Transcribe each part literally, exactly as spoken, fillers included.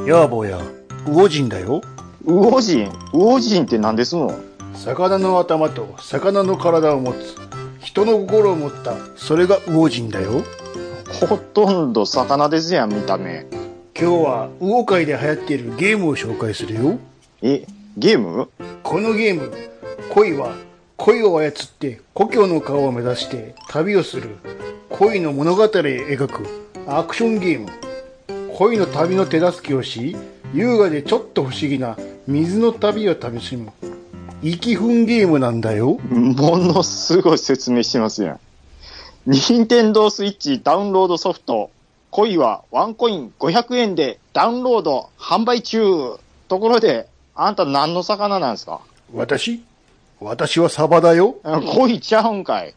やあ坊や、魚人だよ。 魚人魚人って何ですの？ 魚の頭と魚の体を持つ人の心を持った、それが魚人だよ。 ほとんど魚ですやん、見た目。 今日は魚界で流行っているゲームを紹介するよ。 え、ゲーム？ このゲーム、恋は恋を操って故郷の顔を目指して旅をする恋の物語を描くアクションゲーム。恋の旅の手助けをし、優雅でちょっと不思議な水の旅を楽しむ息分ゲームなんだよ。 ものすごい説明してますやん。任天堂スイッチダウンロードソフト、恋はワンコインごひゃくえんでダウンロード販売中。ところで、あんた何の魚なんですか？ 私私はサバだよ。 恋ちゃうんかい。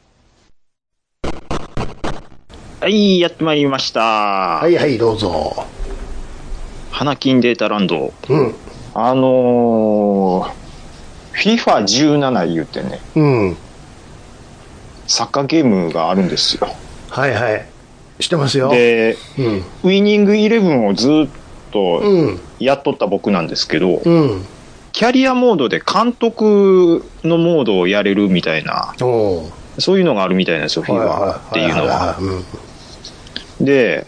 はい、やってまいりました。 はいはい、どうぞ。 花金データランド。 うん。 あのー、フィファじゅうなな 言うてね、 うん。 サッカーゲームがあるんですよ。 はいはい。知ってますよ。 で、 うん、 ウィニングイレブンをずっとうんやっとった僕なんですけど、 うん。 キャリアモードで監督のモードをやれるみたいな、 おそういうのがあるみたいなんですよ、フィファっていうのは。で、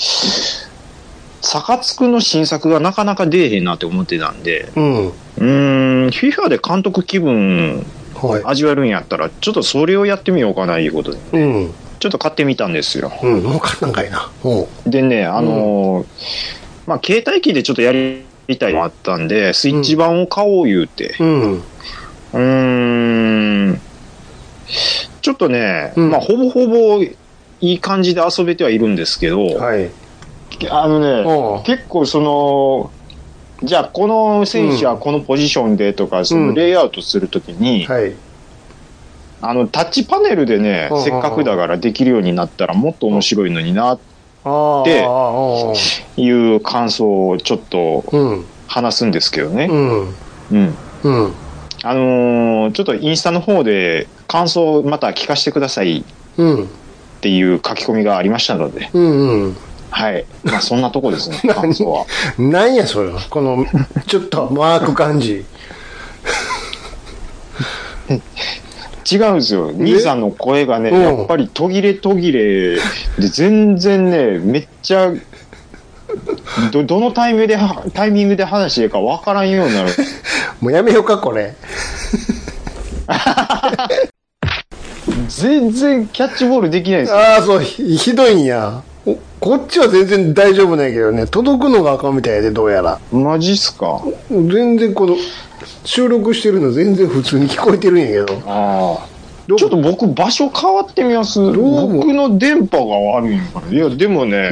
サカツクの新作がなかなか出えへんなって思ってたんで、 うん。 うーん、フィファで監督気分味わえるんやったら、ちょっとそれをやってみようかな、いうことで。 うん。 ちょっと買ってみたんですよ。 うん、もう買ったんかいな。 でね、あのー、まあ、携帯機でちょっとやりたいのもあったんで、スイッチ版を買おう言うて。うん。うーん。ちょっとね、うん、まあ、ほぼほぼいい感じで遊べてはいるんですけど、はい。あのね、結構その、じゃあこの選手はこのポジションでとか、うん、そのレイアウトするときに、うん、はい、あのタッチパネルでね、せっかくだからできるようになったらもっと面白いのになっていう感想をちょっと話すんですけどね。うん。うん。うん。あのー、ちょっとインスタの方で感想をまた聞かせてくださいっていう書き込みがありましたので。うんうん。はい。まあそんなとこですね、感想は。 なんやそれは。この、ちょっとマーク感じ。 違うんですよ。兄さんの声がね、やっぱり途切れ途切れで、全然ね、めっちゃ、ど、どのタイミングで、タイミングで話してるかわからんようになる。 もうやめようか、これ。 全然キャッチボールできないですよ。 ああ、そう、ひどいんや。こっちは全然大丈夫ないけどね、届くのがあかんみたいで、どうやら。 マジっすか？ 全然この、収録してるの全然普通に聞こえてるんやけど。ああ。 ちょっと僕場所変わってみます。僕の電波が悪いのかな。いや、でもね、うん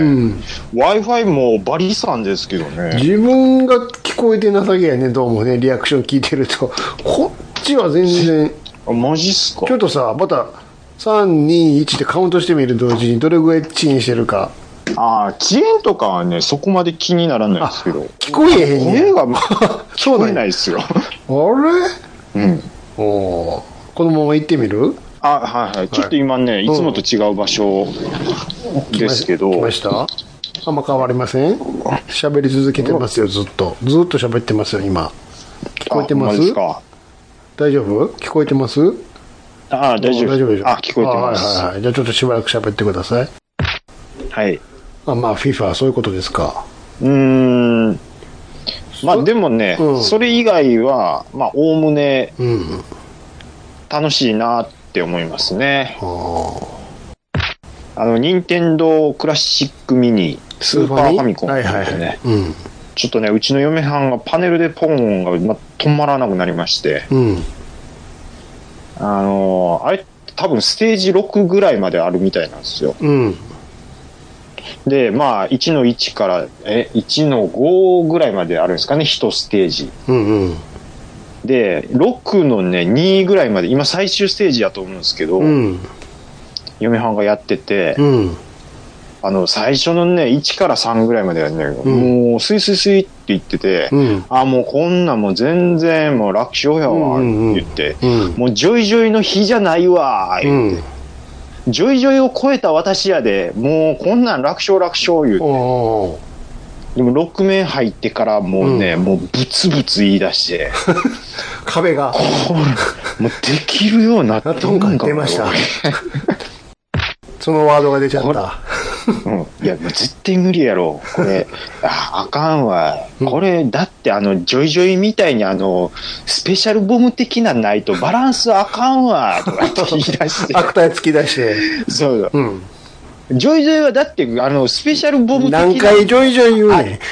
、Wi-Fi もバリさんですけどね。 自分が聞こえてなさげやね、どうもね、リアクション聞いてると。こっちは全然。 あ、マジっすか？ ちょっとさ、また、さん、に、いちでカウントしてみる同時にどれぐらい遅延してるか。 ああ、遅延とかはね、そこまで気にならないですけど。 聞こえへんねん。 声が聞こえないですよ。 あれ？うん。おこのまま行ってみる？ あ、はいはい。ちょっと今ね、はい、いつもと違う場所ですけど。 来ました？あんま変わりません？喋り続けてますよ、ずっと。ずっと喋ってますよ、今。聞こえてます？大丈夫？聞こえてます？ ああ、大丈夫。 大丈夫でしょ。 あ、聞こえてます。 はいはいはい。じゃあちょっとしばらく喋ってください。 はい。 あ、まあ、FIFA はそういうことですか。 うーん。まあでもね、うん、それ以外は、まあ、おおむね、楽しいなって思いますね。うん、あの、任天堂クラシックミニ、スーパーファミコンってね、はいはいはい、うん、ちょっとね、うちの嫁はんがパネルでポンが、ま、止まらなくなりまして、うん、あのー、あれ、多分ステージろくぐらいまであるみたいなんですよ。うん、で、まあ、いちのいちから、え、いちのごぐらいまであるんですかね、いちステージ。うんうん、で、ろくのね、にぐらいまで、今最終ステージやと思うんですけど、うん、嫁はんがやってて、うん、あの、最初のね、いちからさんぐらいまではね、うん、もう、スイスイスイって言ってて、うん、あ、もうこんなんもう全然もう楽勝やわ、って言って、うんうん、もうジョイジョイの日じゃないわ、言って。うんジョイジョイを超えた私やで、もうこんなん楽勝楽勝言うて。 でもろくめん入ってからもうね、うん、もうブツブツ言い出して壁がこれもうできるようになってんか出ましたそのワードが出ちゃった、 うん、いや絶対無理やろこれああかんわこれ、うん、だってあのジョイジョイみたいにあのスペシャルボム的なないとバランスあかんわとかって言い出して悪態突き出してそうだ、うんジョイジョイはだってあのスペシャルボム的な何回ジョイジョイ言うねん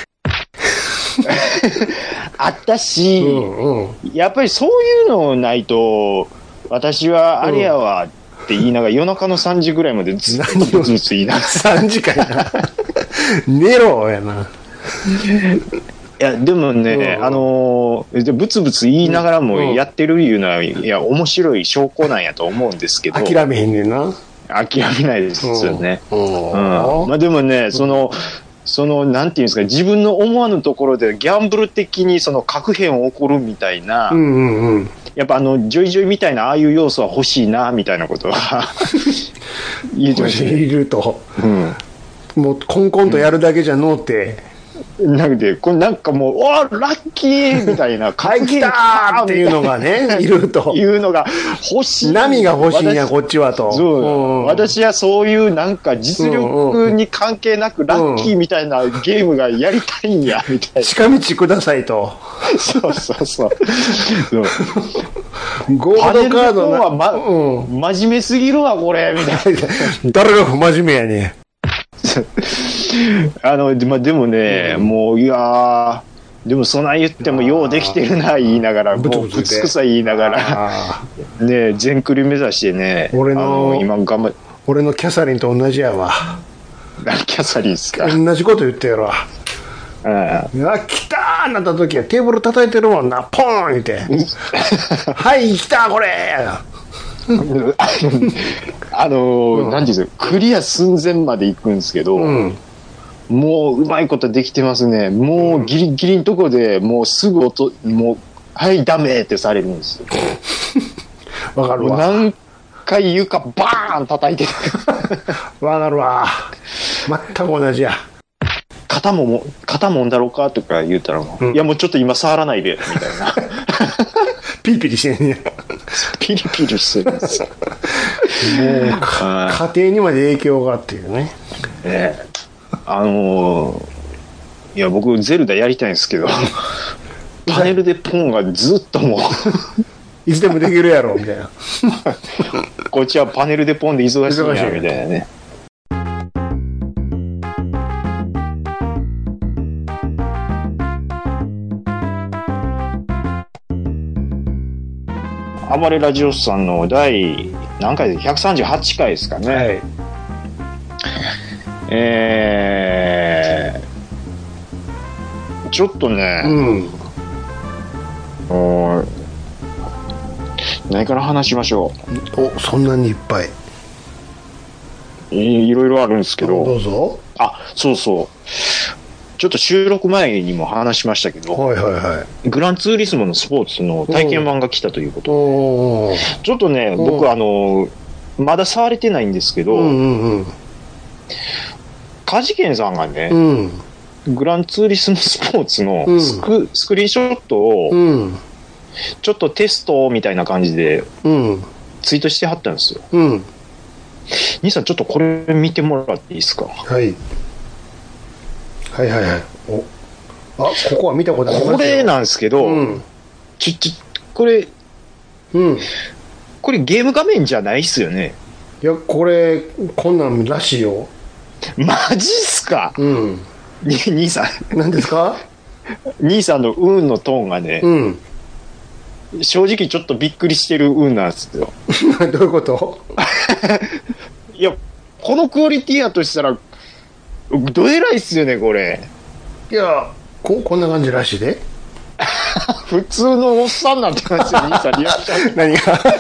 あったし、うんうん、やっぱりそういうのないと私はあれやわって言いながら、うん、夜中のさんじぐらいまでずっとずつ言いながらさんじかいな寝ろやないやでもね、うん、あのブツブツ言いながらもやってるいうのは、うん、いや面白い証拠なんやと思うんですけど諦めへんねんな諦めないですよね。うんうん、まあでもね、その、その、なんていうんですか、自分の思わぬところでギャンブル的にその核変起こるみたいな、うんうんうん、やっぱあの、ジョイジョイみたいなああいう要素は欲しいな、みたいなことは言うてましたね。 いると。うん。もう、コンコンとやるだけじゃのうて、 なんで、これなんかもう、おーラッキーみたいな、 はい来たーっていうのがね、いると。 いうのが欲しい。 波が欲しいんや、こっちはと。 そう、うん。私はそういうなんか実力に関係なくラッキーみたいなゲームがやりたいんや、みたいな。 近道くださいと。 そうそうそう。 ゴールドカードは、まうん、真面目すぎるわ、これ、みたいな。 誰が不真面目やねん。 あの、まあ、でもね、うん、もう、いやー、でもそない言ってもようできてるな、言いながら、もうぶつくさ言いながら、ね、全クリ目指してね、 俺の、あの今頑張俺のキャサリンと同じやわ。 キャサリンっすか。 同じこと言ってやろ。うん、うわ、来たーなった時はテーブル叩いてるもんな、ポーン言って。はい、来たこれあのー、うん、なんていうんですか、クリア寸前まで行くんですけど、うん、もううまいことできてますね。もうギリギリのとこでもうすぐ音、もう、はいダメってされるんですよ。 わかるわ。 何回床バーン叩いてる。 わかるわ。全く同じや。 肩もも、肩もんだろうかとか言うたらもう、うん、いやもうちょっと今触らないで、みたいな。 ピリピリしてんねピリピリしてるんですよ。 もう家庭にまで影響があっていうね。 ええ、あのー、いや僕ゼルダやりたいんですけど、パネルでポンがずっともういつでもできるやろみたいな。 こっちはパネルでポンで忙しいんやみたいなね。暴れラジオスさんの第何回でひゃくさんじゅうはちかいですかね、はい、えー、ちょっとね、うん、何から話しましょう。お、そんなにいっぱいいろいろあるんですけど、 どうぞ。 あ、そうそう、ちょっと収録前にも話しましたけど、 はいはいはい、 グランツーリスモのスポーツの体験版が来たということで、ちょっとね、僕あのまだ触れてないんですけど、うんうんうん、カジケンさんがね、うん、グランツーリスモスポーツのスク、うん、スクリーンショットを、うん、ちょっとテストみたいな感じでツイートしてはったんですよ。うん、兄さんちょっとこれ見てもらっていいですか。 はい、はいはいはい。お、あ、ここは見たことありますよ。 これなんですけど、うん、ちょちょこれ、うん、これゲーム画面じゃないっすよね。 いや、これこんなんらしいよ。 マジっすか。うん。に兄さん。何ですか。 兄さんの運のトーンがね、うん、正直ちょっとびっくりしてる運なんですよ。 どういうこと？ いや、このクオリティやとしたらどえらいっすよねこれ。 いや、ここんな感じらしいで。 普通のおっさんなんてますよ。兄さんリアクション何が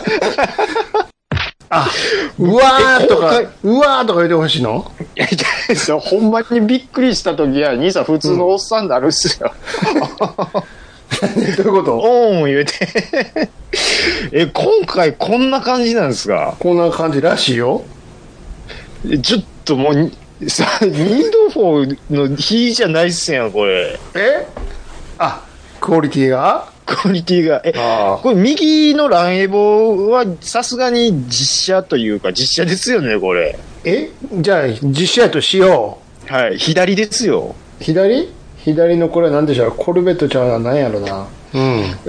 あ、うわーとかうわーとか言ってほしいの。 いや、じゃないですよ。ほんまにびっくりした時は兄さん普通のおっさんになるっすよ。 うん、どういうこと？ おーん言うて。え、今回こんな感じなんですか？ こんな感じらしいよ。 ちょっともうさ、ウィンドウフォーの比じゃないっすやん、これ。 えあ、クオリティがクオリティが。え、これ右のランエボはさすがに実写というか実写ですよね、これ。 えじゃあ、実写やとしよう。はい、左ですよ。 左左のこれは何でしょう、コルベットちゃうな、何やろな。 うん。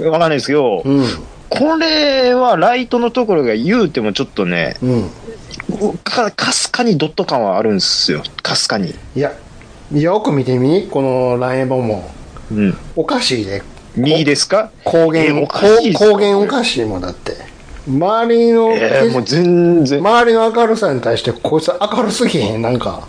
わかんないですけど、うん、これはライトのところが言うてもちょっとね、うん、か、かすかにドット感はあるんですよ。かすかに。 いや、よく見てみ、このランエボも。うん。おかしいね。 右ですか？ 光源、おかしい光源おかしいもんだって。周りの、 えー、もう全然。 周りの明るさに対して、こいつ明るすぎへん、なんか。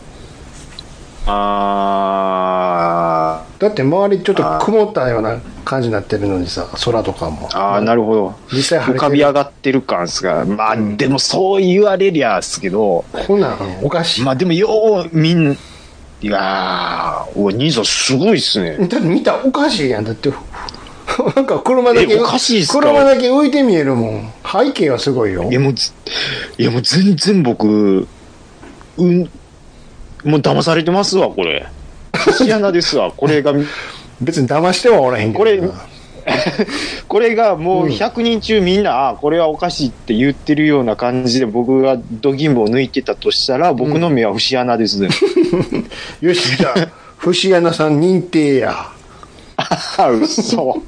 あー。だって周りちょっと曇ったような感じになってるのにさ、空とかも。 ああ、なるほど。実際晴れてる。浮かび上がってる感ですが、まあ、うん、でもそう言われりゃですけど。 こんなんおかしい。 まあでもよう、みん、いやー、お兄さんすごいっすね。 だって見たらおかしいやん。だって、なんか車だけ、 おかしいっすか？ 車だけ浮いて見えるもん。背景はすごいよ。 いやもう、いやもう全然僕、うん、もう騙されてますわ、これ。節穴ですわ、これが。 別に騙してはおらへんけど。 これ、これがもうひゃくにん中みんな、うん、あ、これはおかしいって言ってるような感じで僕がドギムを抜いてたとしたら、僕の目は節穴ですね。 うん、よし、じゃあ、節穴さん認定や。 あ、嘘。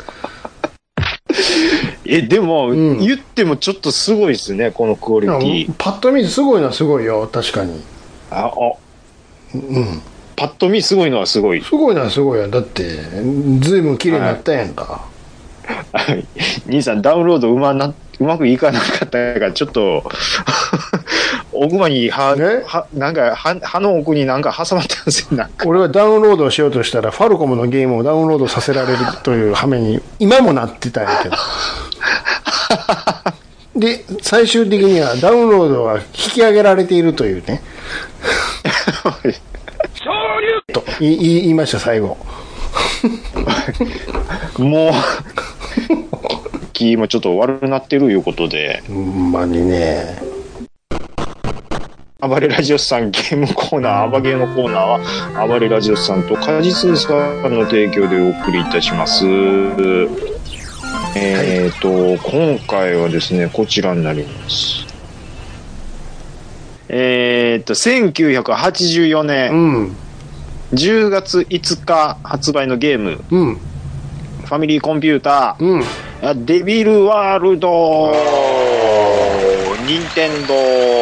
え、でも、うん、言ってもちょっとすごいですね、このクオリティ。 パッと見すごいのはすごいよ、確かに。 あ、あ、うん。パッと見すごいのはすごい。 すごいのはすごいや。だって、ずいぶん綺麗になったやんか。 はい。兄さん、ダウンロードうまな、うまくいかなかったから、ちょっと、奥歯に歯、ね、歯、なんか歯、歯の奥になんか挟まってますよ、なんか。 俺はダウンロードをしようとしたら、ファルコムのゲームをダウンロードさせられるという羽目に、今もなってたんやけど。で、最終的にはダウンロードが引き上げられているというね。と言い、言いました、最後。 もう、気もちょっと悪くなってるいうことで。 ほんまにね。 暴れラジオスさんゲームコーナー、暴ゲーのコーナーは、暴れラジオスさんと果実スさんの提供でお送りいたします。えっと、はい、今回はですね、こちらになります。えっと、せんきゅうひゃくはちじゅうよねん、うん、じゅうがついつか発売のゲーム、うん、ファミリーコンピューター、うん、デビルワールド、任天堂、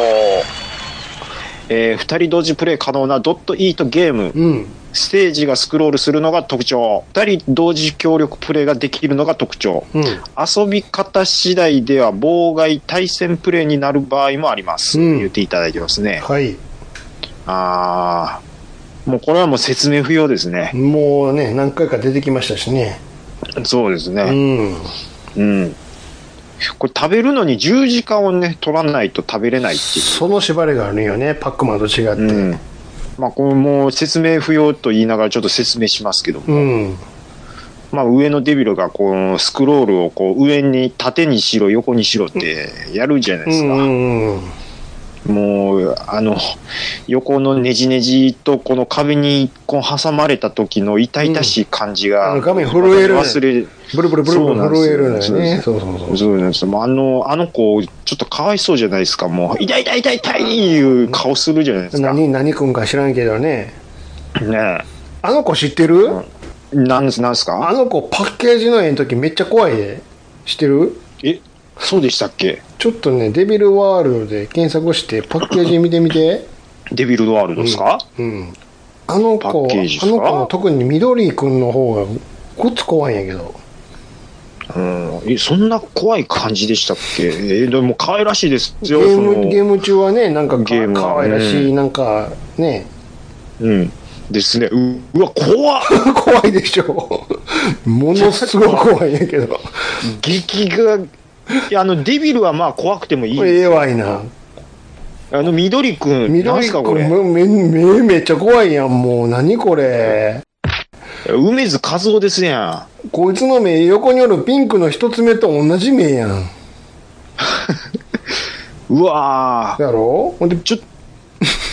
えー、ふたり同時プレイ可能なドットイートゲーム、うん、ステージがスクロールするのが特徴、ふたり同時協力プレイができるのが特徴、うん、遊び方次第では妨害対戦プレイになる場合もあります、うん、言っていただいてますね。 はい。 あー、もうこれはもう説明不要ですね。 もうね、何回か出てきましたしね。 そうですね。うん。うん。これ食べるのにじゅうじかんをね取らないと食べれないっていう、 その縛りがあるよね、パックマンと違って、うん、 まあこれもう説明不要と言いながらちょっと説明しますけども、うん、まあ上のデビルがこうスクロールをこう上に縦にしろ横にしろってやるじゃないですか、うんうんうん、もうあの横のネジネジとこの壁にこう挟まれた時の痛々しい感じが、 うん、画面震える、忘れブルブルブルブル震えるのよね。そうそうそう。 そうなんですよ。あの、あの子、ちょっとかわいそうじゃないですか。もう、痛い痛い痛い痛いいう顔するじゃないですか。 何、何くんか知らんけどね。 ねえ。 あの子知ってる？ うん、なんです、なんですか？ あの子、パッケージの絵の時めっちゃ怖いで。知ってる？ え、そうでしたっけ？ ちょっとね、デビルワールドで検索して、パッケージ見てみて。 デビルワールドですか？ うん。うん、あの子、あの子の特に緑くんの方がごっつ怖いんやけど。 うん、え、そんな怖い感じでしたっけ？えー、でも可愛らしいですよ。 ゲーム、ゲーム中はね、なんかゲーム可愛らしい、うん、なんかね。 うん。ですね。う、うわ、怖っ怖いでしょ。ものすごい怖いんやけど。 劇が、いや、あの、デビルはまあ怖くてもいい。 ええわいな。 あの、緑くん。 緑くん、め、め、めっちゃ怖いやん、もう。何これ。 梅津和夫ですやん。こいつの目、横におるピンクの一つ目と同じ目やん。 うわー。やろほんで、 ちょ、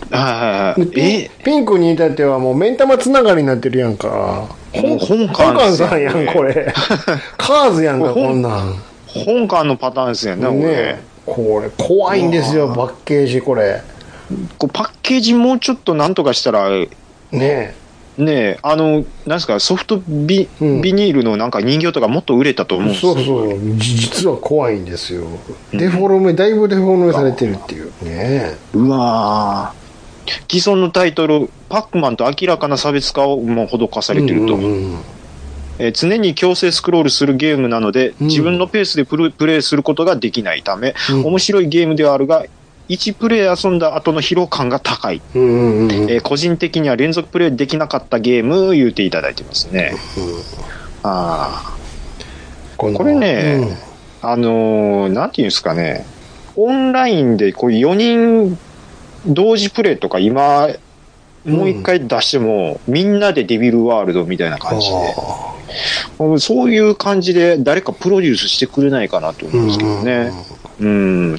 はいはいはい。えピンクに至ってはもう目ん玉つながりになってるやんか。 本本館さんやん、これ。カーズやんか、こんなん。 本館のパターンですよね、これ。 ね、これ、怖いんですよ、パッケージ、これ。 こうパッケージもうちょっとなんとかしたら、 ねねえ、あの、なんですか、ソフトビ、うん、ビニールのなんか人形とかもっと売れたと思うんですよ。 そうそう、実は怖いんですよ。デフォルメ、うん、だいぶデフォルメされてるっていう。ねうわぁ。既存のタイトル、パックマンと明らかな差別化をもう施されてると。うんうんうん、えー、常に強制スクロールするゲームなので、うん、自分のペースでプルプレイすることができないため、うん、面白いゲームではあるが、いちプレイ遊んだ後の疲労感が高い、うんうんうんえー、個人的には連続プレイできなかったゲーム言うていただいてますね、うん、あこれね、うん、あのー、なんていうんですかね、オンラインでこうよにん同時プレイとか今もう一回出しても、うん、みんなでデビルワールドみたいな感じで、そういう感じで誰かプロデュースしてくれないかなと思うんですけどね、うんうんうん、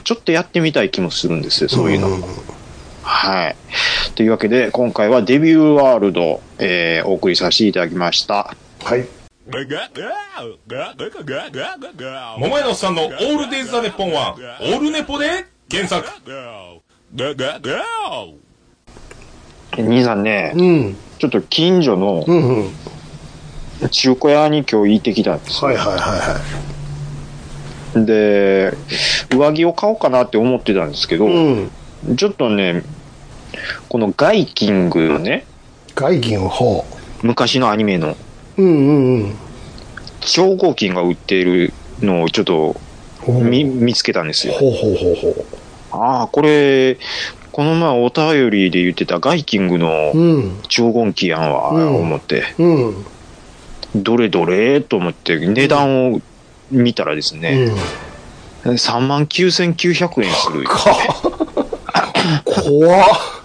ちょっとやってみたい気もするんですよ、そういうのも。はい。というわけで、今回はデビューワールド、えー、お送りさせていただきました。 はい。 桃屋のおっさんのオールデイズ・ザ・ネッポンは、オールネポで検索。 兄さんね、うん、ちょっと近所の中古屋に今日行ってきたんですよ。 はいはいはいはい。 で上着を買おうかなって思ってたんですけど、うん、ちょっとねこのガイキングのねガイキングほう昔のアニメのうんうんうん超合金が売っているのをちょっと 見, 見つけたんですよ。 ほうほうほうほう。 ああこれこの前お便りで言ってたガイキングの超合金やんわ、うん、思って、うん、どれどれと思って値段を見たらですね、うん、さんまんきゅうせんきゅうひゃくえんする。 怖っ。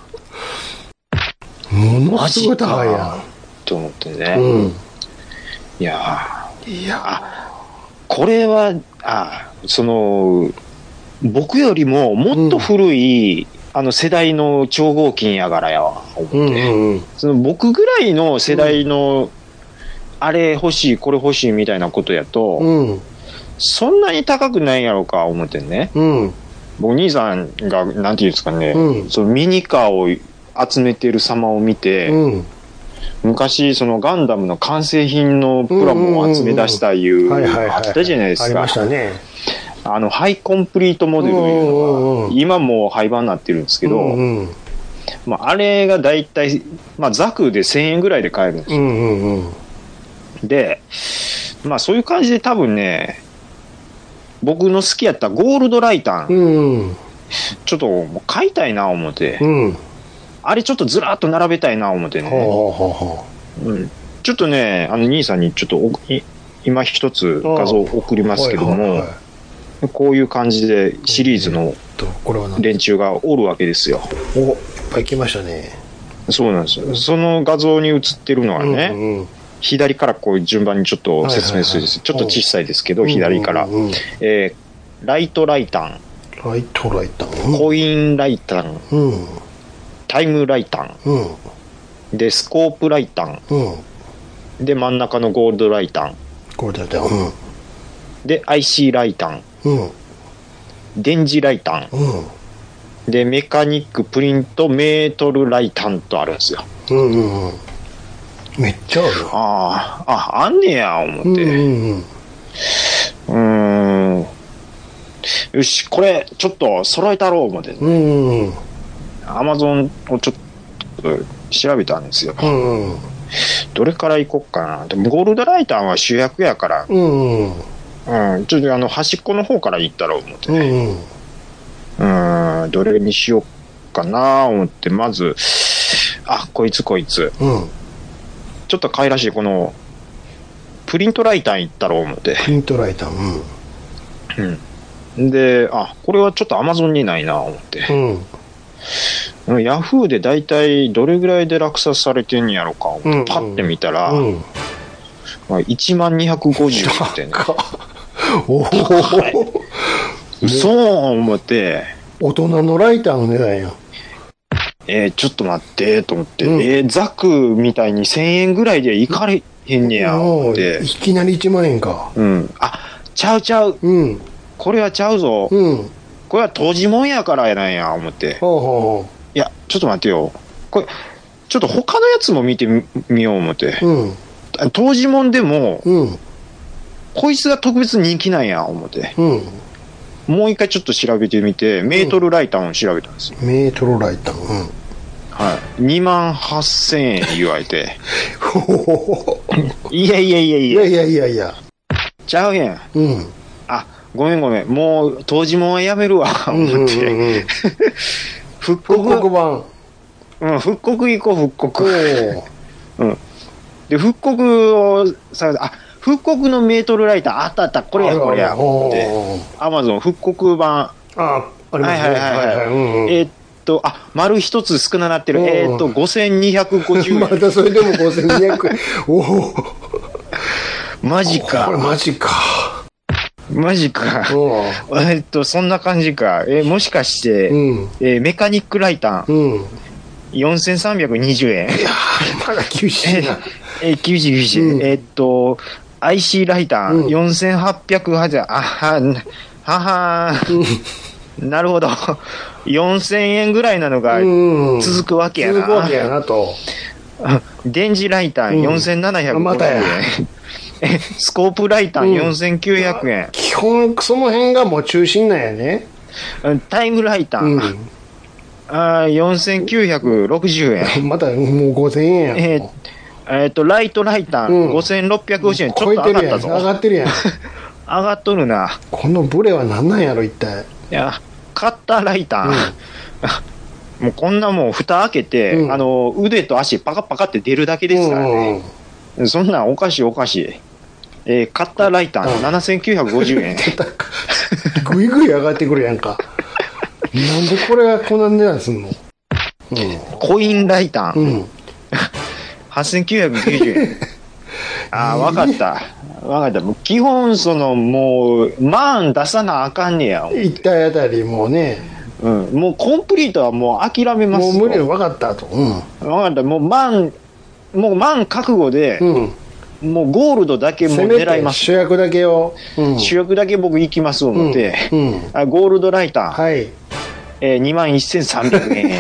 ものすごい高いやんと思ってね、うん、いやいやこれはあその僕よりももっと古い、うん、あの世代の超合金やからやわ思って、うんうんうん、その僕ぐらいの世代の、うん、あれ欲しいこれ欲しいみたいなことやと、うんそんなに高くないやろうか思ってね、うん、僕兄さんがなんていうんですかね、うん、そのミニカーを集めてる様を見て、うん、昔そのガンダムの完成品のプラモを集め出したいうあったじゃないですか。 ありましたね。 あのハイコンプリートモデルいうのが今もう廃盤になってるんですけど、うんうんまあ、あれがだいたい、まあ、ザクでせんえんぐらいで買えるんですよ、うんうんうん、でまあそういう感じで多分ね僕の好きやったゴールドライタン、うん、ちょっと買いたいな思って、うん、あれちょっとずらっと並べたいな思ってね、ほうほうほう、うん、ちょっとねあの兄さんにちょっと今一つ画像送りますけども、はいはいはい、こういう感じでシリーズの連中がおるわけですよ。 おいっぱい来ましたね。 そうなんですよ。その画像に写ってるのはね、うんうん左からこう順番にちょっと説明するんです、はいはいはい、ちょっと小さいですけど、うん、左から、うんうんえー、ライトライタンライトライタン、 うん、コインライタン、うん、タイムライタン、うん、でスコープライタン、うん、で真ん中のゴールドライタンゴールドライタン、うん、 で アイシー ライタン、うん、電磁ライタン、うん、でメカニックプリントメートルライタンとあるんですよ。うんうんうんめっちゃある。 ああ、あ、あんねや、思って。うん、うん、うーん。よし、これ、ちょっと揃えたろう、思って。うん。アマゾンをちょっと調べたんですよ。うん。どれから行こっかな。でも、ゴールドライターは主役やから。うん。うん。ちょっと、あの、端っこの方から行ったろう、思ってね。うん。うん、どれにしようかな、思って、まず、あ、こいつ、こいつ。うん。ちょっと可愛らしいこのプリントライター行ったろう思ってプリントライターうん、うん、であこれはちょっとアマゾンにないな思って、うん、ヤフーでだいたいどれぐらいで落札されてんやろか思って、うんうん、パッて見たら、うんまあ、いちまんにひゃくごじゅうってねおお、はい、そう思って大人のライターの値段やえー、ちょっと待ってと思って、 うん、 えー、ザクみたいにせんえんぐらいでいかれへんねやって。 いきなりいちまんえんか。 うん。あ、ちゃうちゃう。 うん。 これはちゃうぞ。 うん。 これは当時もんやからやなんや、思って。 ほうほうほう。 いや、ちょっと待ってよ。これ、ちょっと他のやつも見てみよう思って。うん。当時もんでも、うん。こいつが特別人気なんや、思って。うん。もう一回ちょっと調べてみて、メートルライタンを調べたんですよ。 うん、メートルライタン。うん。 はい。にまんはっせんえん言われて。いやいやいやいや。 いやいやいやいや。 ちゃうやん。うん。あ、ごめんごめん。もう、当時もんはやめるわ、思って。うんうんうん、復刻。 復刻版。 うん、復刻行こう、復刻。うん。で、復刻をさ、あ、復刻のメートルライターあったあった、これや、これや。で、アマゾン復刻版。 あ、ありますね。はいはいはい。はいはいうんうん、 えー、っと、あ、丸一つ少ななってる。えー、っと、ごせんにひゃくごじゅうえん。 またそれでもごせんにひゃくえん。おお。 マジか。 これマジか。 マジか。えっと、そんな感じか。えー、もしかして、うん、えー、メカニックライタン。うん。よんせんさんびゃくにじゅうえん。いやまだ厳しいな。 えー、厳しい厳しい。うん、えー、っと、アイシー ライター、うん、よんせんはっぴゃくはちえん。あは、ははー。なるほど。よんせんえんぐらいなのが続くわけやな。 続くわけやなと。 電磁ライターよんせんななひゃくごじゅうえん。うん、またや。スコープライターよんせんきゅうひゃくえん、うん。 基本その辺がもう中心なんやね。 タイムライター。うんあよんせんきゅうひゃくろくじゅうえん。 またもうごせんえんやん。 えー、えー、と、ライトライター、うん、ごせんろっぴゃくごじゅうえん。ちょっと上がったぞ。 上がってるやん。 上がっとるな。 このブレは何なんやろ、一体。 いや、カッターライター。うん、もうこんなもん蓋開けて、うん、あの、腕と足パカパカって出るだけですからね。うんうん、そんなんおかしいおかしい。えー、カッターライター、ななせんきゅうひゃくごじゅうえん。 ぐいぐい上がってくるやんか。なんでこれはこんな値段すんの、 うん、コインライター、うん、はっせんきゅうひゃくきゅうじゅうえん。ああ、わかった。わかった。もう基本、その、もう、万出さなあかんねや。 一体あたりもうね。 うん。もうコンプリートはもう諦めます。 もう無理よ、わかったと。うん。 わかった。もう万、もう万覚悟で、うん、もうゴールドだけもう狙います。 主役だけを、 うん、主役だけ僕行きます思って、うんうん、あゴールドライター。はい。えー、にまんせんさんびゃくえん。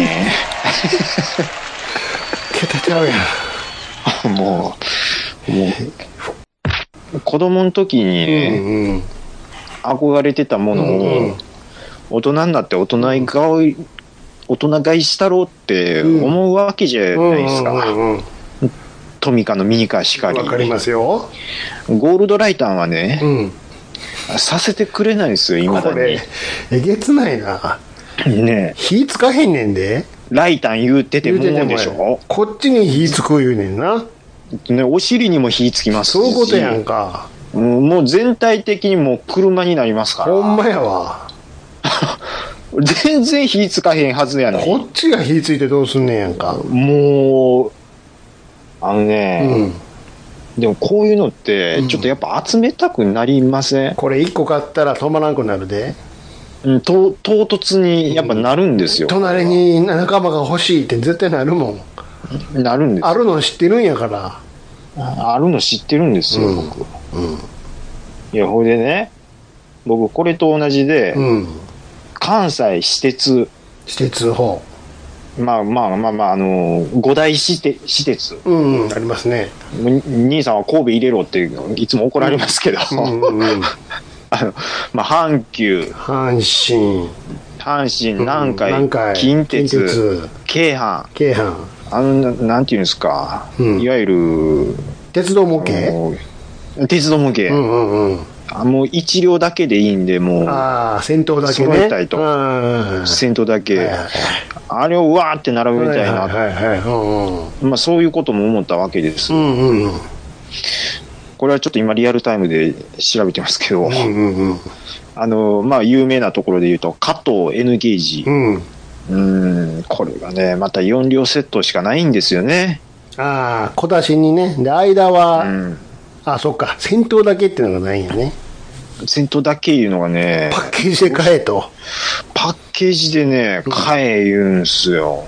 桁ちゃうやん。もう、もう、子供の時にね、うんうん、憧れてたものを、うんうん、大人になって大人買い、大人買いしたろうって思うわけじゃないですか。うんうんうんうん、トミカのミニカーしかり。 わかりますよ。 ゴールドライターはね、うん、させてくれないですよ、今だに。 これ、えげつないな。 ね火つかへんねんで。 ライタン言うててもんでしょ。 こっちに火つく言うねんな。 ね、お尻にも火つきますし。 そういうことやんか。 うん、もう全体的にもう車になりますから。 ほんまやわ。 全然火つかへんはずやのに。 こっちが火ついてどうすんねんやんか。 もう、あのね、うん、でもこういうのってちょっとやっぱ集めたくなりません？うん、 これいっこ買ったら止まらんくなるで。 うん、と唐突にやっぱなるんですよ、 うん、隣に仲間が欲しいって絶対なるもん。なるんですよ。 あるの知ってるんやから。 あるの知ってるんですよ、うん、僕、うん、いやほいでね、僕これと同じで、うん、関西私鉄私鉄法まあまあまあまああの五大私鉄私鉄、 うんうん、ありますね。 兄さんは神戸入れろっていつも怒られますけど、うんうんうんあのまあ、阪急、 阪神、 阪神、南海、うん、近鉄、近鉄京阪、 京阪、 あの な, なんていうんですか、うん、いわゆる鉄道模型、 鉄道模型、うんうんうん、あもう一両だけでいいんで、もうあ先頭だけね、 揃えたいと、先頭だけ、はいはいはい、あれをうわーって並べたいな、はいはいはいはいうんまあ、そういうことも思ったわけです、うんうんうん、これはちょっと今リアルタイムで調べてますけど、うんうんうん、あのまあ有名なところで言うと加藤 N ゲージ、うんうんこれがねまたよん両セットしかないんですよね。 ああ小出しにね、で間は、うん、あそっか先頭だけっていうのがないんやね。 先頭だけいうのがねパッケージで買えと、 パッケージでね買え言うんすよ。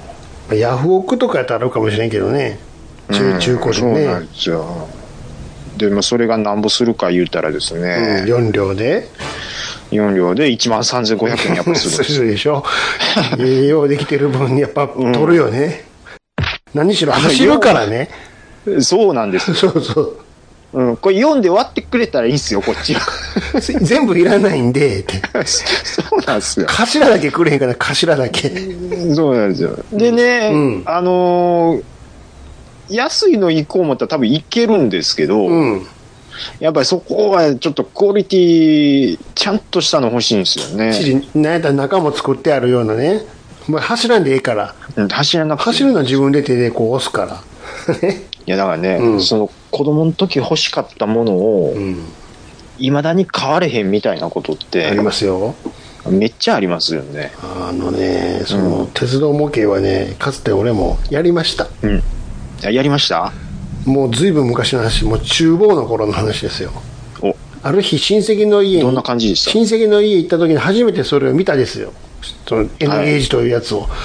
ヤフオクとかやったらあるかもしれんけどね。中、中古でね。そうなんですよ。 でもそれがなんぼするか言うたらですね。 うん、よん両でよん両でいちまんさんぜんごひゃくえんやっぱする。 するでしょ。栄養できてる分にやっぱ取るよね。うん、何しろ走るからね。 そうなんですよ。 そうそう。 うん、これ読んで割ってくれたらいいんすよ、こっちは。 全部いらないんで、って。 そうなんですよ。 頭だけくれへんから、頭だけ。 そうなんですよ。でね、うん、あのー、安いの行こう思ったら多分行けるんですけど、うん、やっぱりそこはちょっとクオリティ、ちゃんとしたの欲しいんですよね。 なんやったら中も作ってあるようなね。もう走らんでいいから。 うん、走らなくて。 走るのは自分で手でこう押すから。 いやだからね、うん、その子供の時欲しかったものを、いま、うん、だに買われへんみたいなことってありますよ。 めっちゃありますよね。 あのね、その、うん、鉄道模型はね、かつて俺もやりました。 うん。やりました？ もうずいぶん昔の話、もう厨房の頃の話ですよ。おある日親戚の家に、 どんな感じでした？ 親戚の家行った時に初めてそれを見たですよ。その N ゲージというやつを。はい、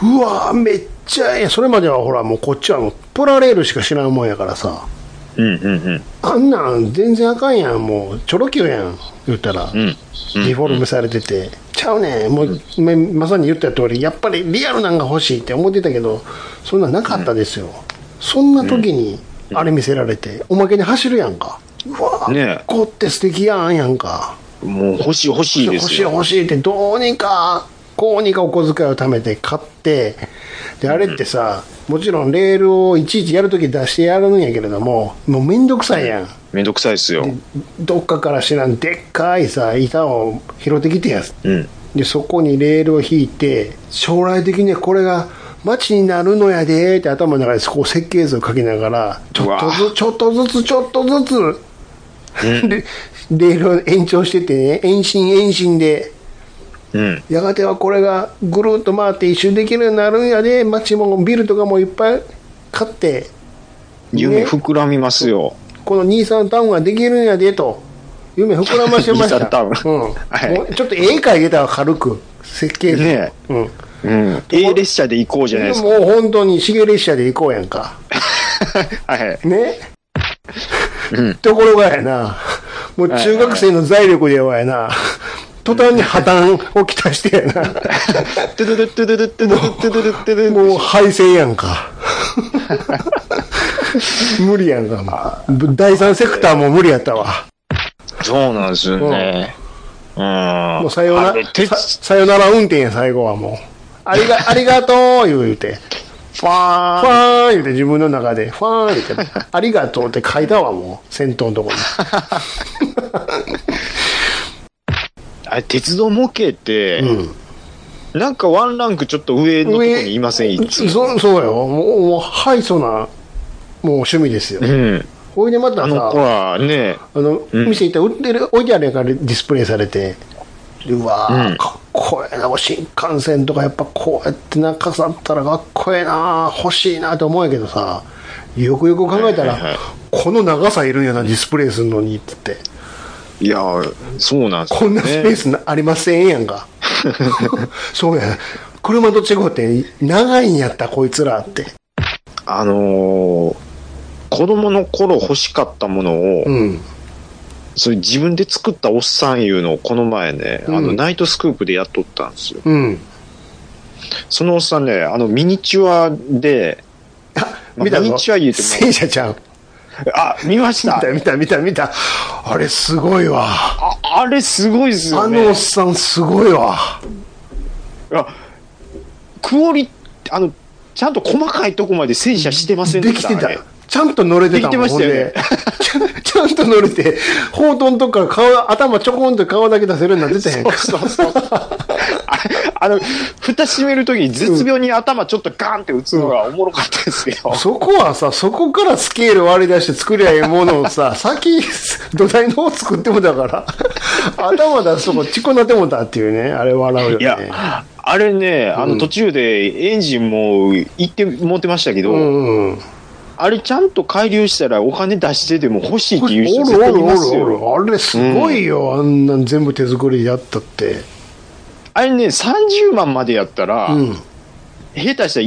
うわめっちゃええ。それまではほらもうこっちはもうプラレールしか知らんもんやからさ。 うんうんうん。 あんなん全然あかんやん。もうチョロキュやん。言ったら。うん。ディフォルメされてて。うん、ちゃうねん。もう、うん、まさに言った通り、やっぱりリアルなんが欲しいって思ってたけど、そんなんなかったですよ。うん、そんな時に、あれ見せられて、おまけに走るやんか。うわね、こって素敵やんやんか。 もう欲しい欲しいですよ。 欲しい欲しいってどうにかこうにかお小遣いを貯めて買って、であれってさ、うん、もちろんレールをいちいちやるとき出してやるんやけれども、もうめんどくさいやん。 めんどくさいですよ。 どっかから知らんでっかいさ板を拾ってきてやつ、うん、でそこにレールを引いて、将来的にはこれが街になるのやでって頭の中でこう設計図を書きながら、ちょっとずつちょっとずつちょっとずつ、うん、でレールを延長しててね、延伸延伸で、うん、やがてはこれがぐるっと回って一周できるようになるんやで、街もビルとかもいっぱい買って、ね、 夢膨らみますよ。 このにじゅうさんタウンができるんやでと夢膨らましてました。にじゅうさんタウン、うんはい、もうちょっと絵描いてたわ、軽く設計図、ねうんうん、A 列車で行こうじゃないですか。 もう本当に重列車で行こうやんか。はいね、うん、ところがやな、もう中学生の財力ではやな、途端に破綻をきたしてやな。もう廃線やんか。無理やんか。第三セクターも無理やったわ。 そうなんですよね。うん、 もうさよなら、さ、さよなら運転や、最後はもう。ありが、ありがとう言うて。ファーン。ファーン言うて自分の中で、ファーン言うて、ありがとうって書いたわ、もう。先頭のとこに。 あれ、鉄道模型って、うん、なんかワンランクちょっと上のとこにいません？いつもそう、そうよ。もう、もう、ハイソな、もう趣味ですよ。うん。ほいでまたさ、あの子はね、 あの、うん、店行ったら売ってる、置いてあるやんからディスプレイされて、うわー、うん、かっこええな、新幹線とかやっぱこうやってなんか飾ったらかっこええな、欲しいなと思うんやけどさ、よくよく考えたら、はいはいはい、この長さいるんやな、ディスプレイするのにって言って。 いやそうなんですよ、ね、 こんなスペースありませんやんか。そうや、車と違うって長いんやったこいつらって。 あのー、子供の頃欲しかったものを、うん、それ自分で作ったおっさんいうのをこの前ね、うん、あのナイトスクープでやっとったんですよ、うん、そのおっさんね、あのミニチュアで、 まあ、見たの？ミニチュア言うても戦車ちゃん。 あ、見ました。 見た見た見た見た。あれすごいわ。 あ、あれすごいですよね。 あのおっさんすごいわ。 あ、クオリ、あの、ちゃんと細かいとこまで戦車してませんでした？ できてた。ちゃんと乗れてたもん。できてましたよね。ち, ちゃんと乗れて、砲塔のとこから顔、頭ちょこんと顔だけ出せるようになってたやんか。そうそうそう。 あの、蓋閉めるときに絶妙に頭ちょっとガーンって打つのがおもろかったですけど、うん。 そこはさ、そこからスケール割り出して作りゃいいものをさ、先、土台の方作ってもだから、頭出すとこちこなってもたっていうね、あれ笑うよね。いや、 あれね、あの途中でエンジンも行って持ってましたけど、うんうん、あれちゃんと改良したらお金出してでも欲しいっていう人絶対いますよ。 おるおるおる、あれすごいよ、うん、あんなん全部手作りでやったって。 あれね、さんじゅうまんまでやったら、うん、下手したら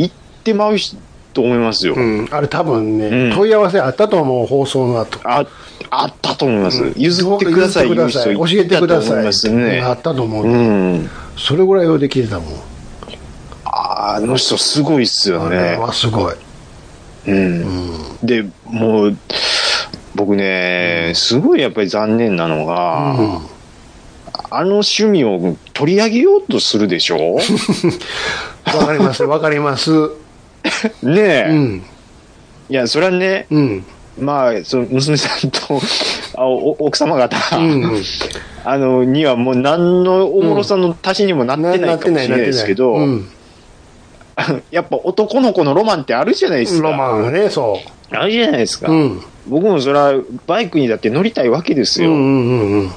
ってまうと思いますよ。 うん、あれ多分ね、 うん、 問い合わせあったと思う、放送の後。 あ、あったと思います。うん、譲ってください、 言う人教えてください。 ますね、 あったと思う、 ね。うん。 それぐらいようできてたもん。 あの人すごいっすよね。あれはすごい。 うん。うん、で、もう、僕ね、うん、すごいやっぱり残念なのが、うん、あの趣味を取り上げようとするでしょ。 わかります、わかります。 ねえ、うん。いや、それはね、うん、まあ、その娘さんとあ奥様方、うんうん、あの、にはもう何のおもろさの足しにもなってないかもしれないですけど、やっぱ男の子のロマンってあるじゃないですか。 ロマンね、そう。 あるじゃないですか。うん、僕もそれはバイクにだって乗りたいわけですよ。うんうんうんうん、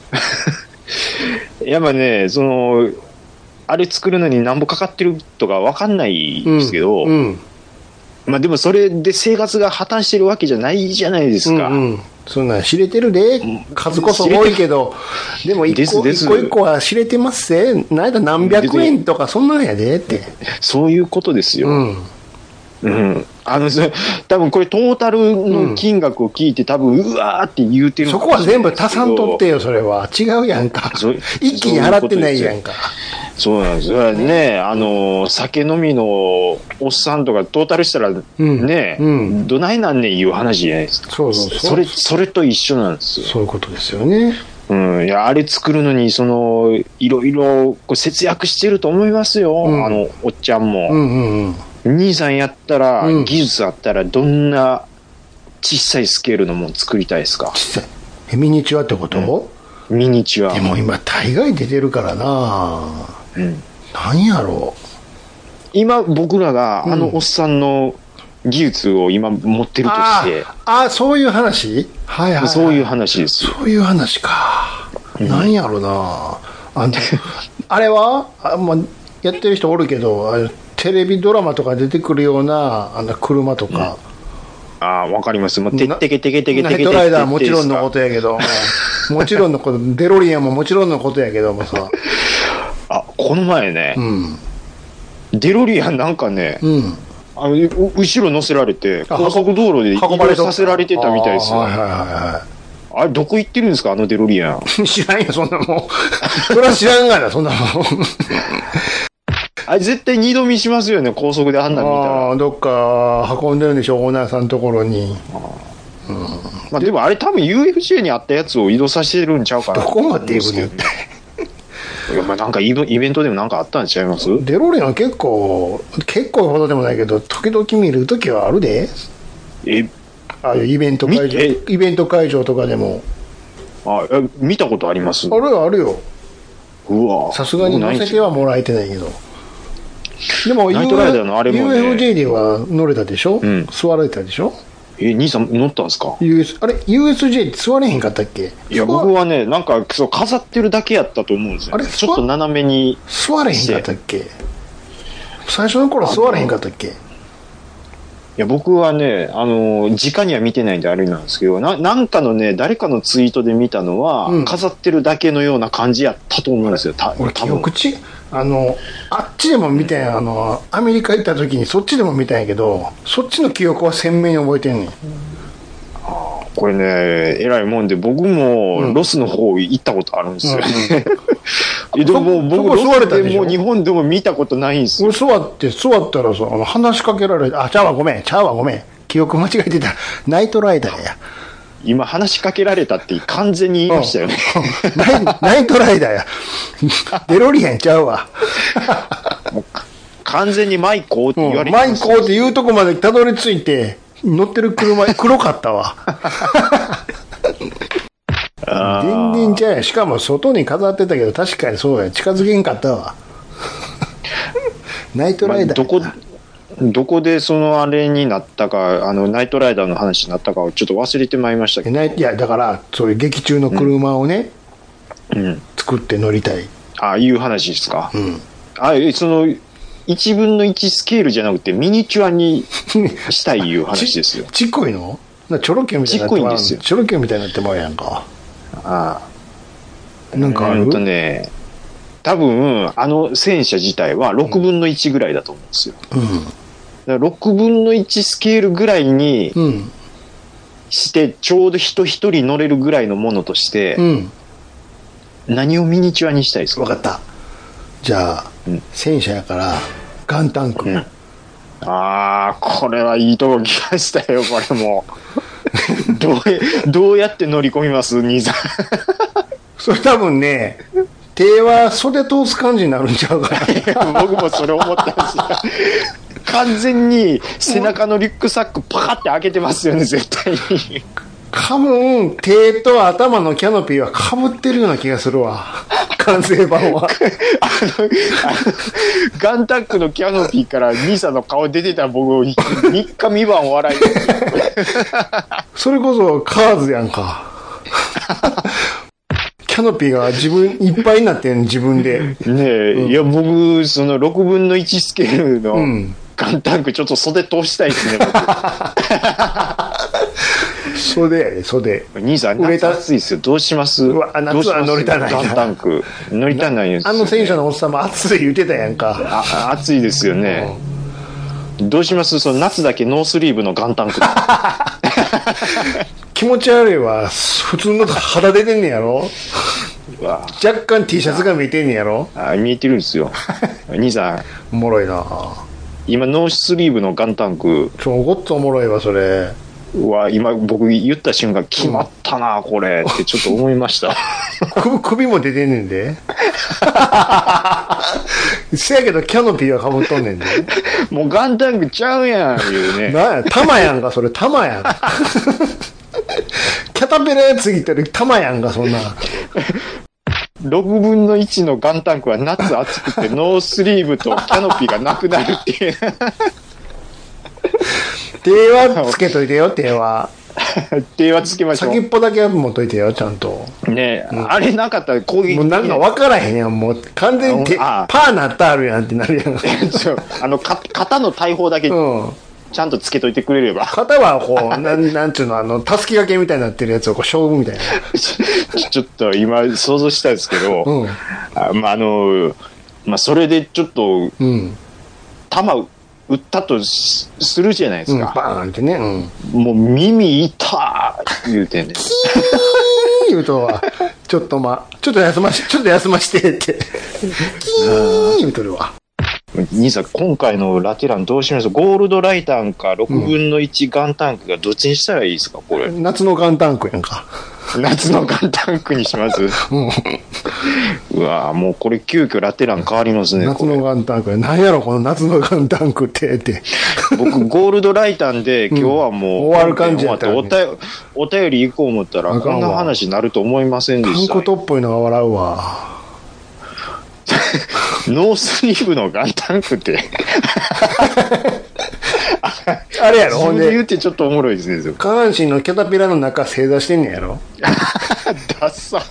やっぱね、その、あれ作るのに何ぼかかってるとか分かんないですけど、うんうん、まあでもそれで生活が破綻してるわけじゃないじゃないですか。うんうん、 そんなん知れてるで、数こそ多いけど、でも一個一個一個は知れてますぜ。なんだ何百円とかそんなんやでって。 そういうことですよ。うんうん、あの多分これトータルの金額を聞いて、うん、多分うわーって言うてるんそこは全部足さんとってよ。それは違うやんか。一気に払ってないやんか。 そうなんです。それはね、あの酒飲みのおっさんとかトータルしたらね、うんうん、どないなんねんいう話じゃないですか。そうそうそう。それそれと一緒なんですよ。 そういうことですよね。 うん、いやあれ作るのにそのいろいろこう節約してると思いますよ。うん、あのおっちゃんも。うんうんうん兄さんやったら、うん、技術あったらどんな小さいスケールのもの作りたいですか？ 小さいミニチュアってこと、 うん、ミニチュアでも今大概出てるからな、うん、何やろう今僕らがあのおっさんの技術を今持ってるとして、うん、 ああそういう話、はいはい、はい、 そういう話ですそういう話か、うん、何やろうなあのあれはあ、まあ、やってる人おるけどあれテレビドラマとか出てくるようなあの車とか、 うん、ああ分かりますもうてってけてけてけてけナイトライダーもちろんのことやけどもちろんのことデロリアンももちろんのことやけどもさあこの前ね、うん、デロリアンなんかね、うん、あの後ろ乗せられて高速道路で移動させられてたみたいですよ。はいはいはいはい。あれどこ行ってるんですかあのデロリアン。 知らんよそんなもん。それは知らんがなそんなもん。 あれ絶対二度見しますよね高速であんなん見たら。 あどっか運んでるんでしょオーナーさんのところに。 あ、うんまあ、でもあれ多分 ユーエフジェー にあったやつを移動させてるんちゃうかな。 どこまで行くのって。 いやまあなんかイベントでもなんかあったんちゃいます？ デロリアン結構結構ほどでもないけど時々見るときはあるで。えあイベント会場イベント会場とかでもあ見たことあります？ あるよあるよ。 うわさすがに乗せてはもらえてないけどでもナイトライダーのあれもねユーエフジェー では乗れたでしょ、うん、座れたでしょ。 え兄さん乗ったんですか？ ユーエス あれ ユーエスジェー って座れへんかったっけ？ いや僕はねなんかそう飾ってるだけやったと思うんですよ、ね、あれちょっと斜めに座れへんかったっけ？最初の頃座れへんかったっけ？いや僕はねあの直には見てないんであれなんですけど な, なんかのね誰かのツイートで見たのは、うん、飾ってるだけのような感じやったと思うんですよ。 俺記憶ちあのあっちでも見たんやあのアメリカ行った時にそっちでも見たんやけどそっちの記憶は鮮明に覚えてんねん、うん、 これねえらいもんで僕もロスの方行ったことあるんですよね、うんうん、でも僕ロスでも日本でも見たことないんですよ。 座って座ったらさあの話しかけられてあちゃうわごめんちゃうわごめん記憶間違えてたナイトライダーや今話しかけられたって完全に言いましたよね、 うん、ナ, イナイトライダーやデロリアンちゃうわもう完全にマイコーって言われてます、うん、マイコーっていうとこまでたどり着いて乗ってる車黒かったわ全然ちゃうやしかも外に飾ってたけど確かにそうや近づけんかったわナイトライダー、 まあ、どこどこでそのあれになったかあのナイトライダーの話になったかをちょっと忘れてまいりましたけどいやだからそういう劇中の車をね、うん、作って乗りたいああいう話ですか、うん、あそのいちぶんのいちスケールじゃなくてミニチュアにしたいいう話ですよちっこいのチョロキュみたいになってちっこいんですよチョロキュみたいになってまうやんかああなんかある、 うんとね多分あの戦車自体はろくぶんのいちぐらいだと思うんですよ、 うんろくぶんのいちスケールぐらいにして、ちょうど人一人乗れるぐらいのものとして、うん、何をミニチュアにしたいですか？ 分かった。じゃあ、うん、戦車やからガンタンク、うん、 ああ、これはいいとこ来ましたよ。これもどうどうやって乗り込みます、兄さん？ それ多分ね、手は袖通す感じになるんちゃうかな。僕もそれ思ったんですよ。完全に背中のリュックサックパカって開けてますよね、絶対に。 多分手と頭のキャノピーはかぶってるような気がするわ。完成版は。 あの、あのガンタックのキャノピーから兄さんの顔出てたら僕みっかみばん笑い。 それこそカーズやんか。キャノピーが自分いっぱいになってん、自分で。 ねえ、うん、いや僕そのろくぶんのいちスケールのガンタンクちょっと袖通したいですね。 袖やで、袖。 兄さん夏暑いですよ。どうします？うわ、夏は乗りたないな。 ガンタンク乗りたないです、ね、 あの戦車のおっさんも暑い言うてたやんか。 あ、暑いですよね。うん、どうします？その夏だけノースリーブのガンタンク。 気持ち悪いわ。普通の肌出てんねやろ。若干 T シャツが見えてんねやろ。 あ、見えてるんですよ。兄さんおもろいな。 今ノースリーブのガンタンクちょごっとおもろいわそれ。 うわ、今僕言った瞬間決まったな、うん、これってちょっと思いました。 首, 首も出てんねんで。せやけどキャノピーはかぶっとんねんで。 もうガンタンクちゃうやんいうね。 なんや玉やんかそれ。玉やん。キャタペラやつぎてる玉やんかそんな。 ろくぶんのいちのガンタンクは夏暑くてノースリーブとキャノピーがなくなるっていう。 手はつけといてよ、手は。 手はつけましょう。 先っぽだけは持っといてよ、ちゃんと。 ねえ、うん、あれなかったら攻撃。 もうなんか分からへんやん、もう完全に手パーなったあるやんってなるやん。 あのか肩の大砲だけ、うん、ちゃんとつけといてくれれば。 肩はこう、なん、なんちゅうの、あの、たすき掛けみたいになってるやつをこう、勝負みたいな。 ちょっと今想像したんですけど、うん、あまあ、あの、まあ、それでちょっと、うん、弾撃ったとするじゃないですか。 うん、バーンってね。 うん、もう耳痛ー言うてね。 キー言うとは、ちょっとま、ちょっと休まし、ちょっと休ましてって。キー言うとるわ。 兄さん、今回のラテランどうします？ゴールドライタンかろくぶんのいちガンタンクがどっちにしたらいいですか、これ。 夏のガンタンクやんか。 夏のガンタンクにします。うん、うわぁ、もうこれ急遽ラテラン変わりますね。 夏のガンタンク。何やろこの夏のガンタンクってって。 僕ゴールドライタンで今日はもう、うん、 終わる感じやったよ、ね、 お便り行こう思ったらこんな話になると思いませんでした。 タンクトップっぽいのが笑うわ。 ノースリーブのガンタンクってあれやろ、ほんで言ってちょっとおもろいですね。 下半身のキャタピラの中正座してんねやろ。 ダッサ。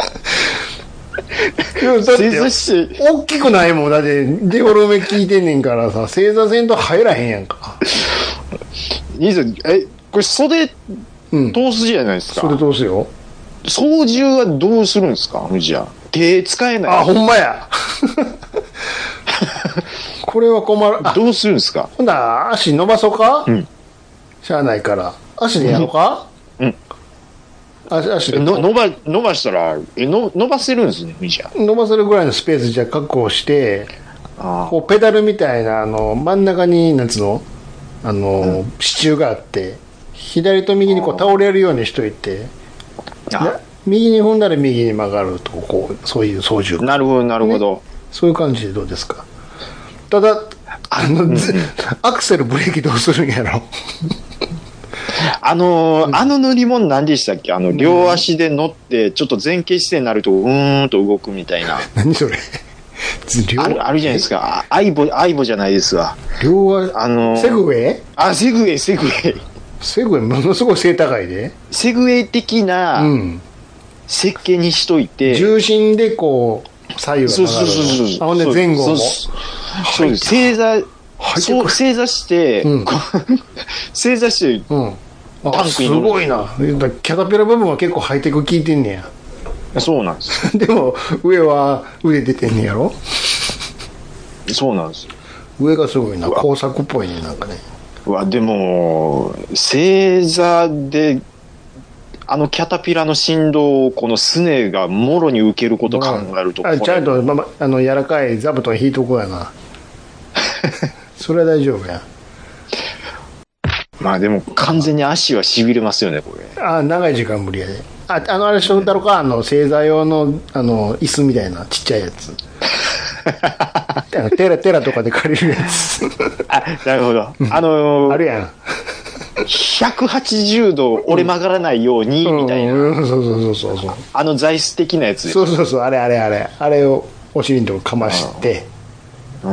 正座して大きくないもん。だってデフォルメ効いてんねんからさ、正座せんと入らへんやんか。 いいぞ。え、これ袖通すじゃないですか。 うん、袖通すよ。 操縦はどうするんですか？じゃあ手使えない。 あ、ほんまや。これは困る。 どうするんですか？ ほんなら足伸ばそうか？うん。しゃあないから。足でやろうか？うん。足、足で。 の伸ば、伸ばしたら、え、の伸ばせるんですね、じゃあ。 伸ばせるぐらいのスペースじゃ確保して、あこうペダルみたいな、あの、真ん中に、なんつうの？あの、うん、支柱があって、左と右にこう倒れるようにしといて、あ右に踏んだら右に曲がると、こう、そういう操縦。 なるほど、なるほど、ね。 そういう感じでどうですか？ただ、あの、うんうん、アクセルブレーキどうするんやろ？ あのーうん、あの乗り物何でしたっけ？あの、両足で乗って、ちょっと前傾姿勢になると、うーんと動くみたいな。 何それ？ ある、あるじゃないですか。アイボ、アイボじゃないですわ。 両足、 あのー、 セグウェイ？ あ、セグウェイ、セグウェイ。 セグウェイ、ものすごい背高いで。 セグウェイ的な設計にしといて。 重心でこう、左右が曲がる。そうそうそうそう。あ、ほんで前後も。 そうです。正座、そう、正座して、うん、正座して、うん、 タンクにすごいな。キャタピラ部分は結構ハイテク効いてんねや。そうなんです。 でも、上は腕出てんねやろ？ そうなんです。 上がすごいな、工作っぽいね、なんかね。 うわ、でも、星座で、あのキャタピラの振動をこのスネがもろに受けることを考えると、 まあ、ちゃんと、まま、あの柔らかい座布団引いとこうやな。それは大丈夫や。 まあでも完全に足はしびれますよね、これ。 あ、長い時間無理やで。あ、あのあれしとったろか、あの正座用のあの椅子みたいなちっちゃいやつ。テラテラとかで借りるやつ。 あ、なるほど。あのー、 あるやん。 ひゃくはちじゅうど折れ曲がらないように、みたいな、 うんうん。そうそうそうそう。 あの座椅子的なやつです。 そうそうそう、あれあれあれ。あれをお尻のとこかまして、うん。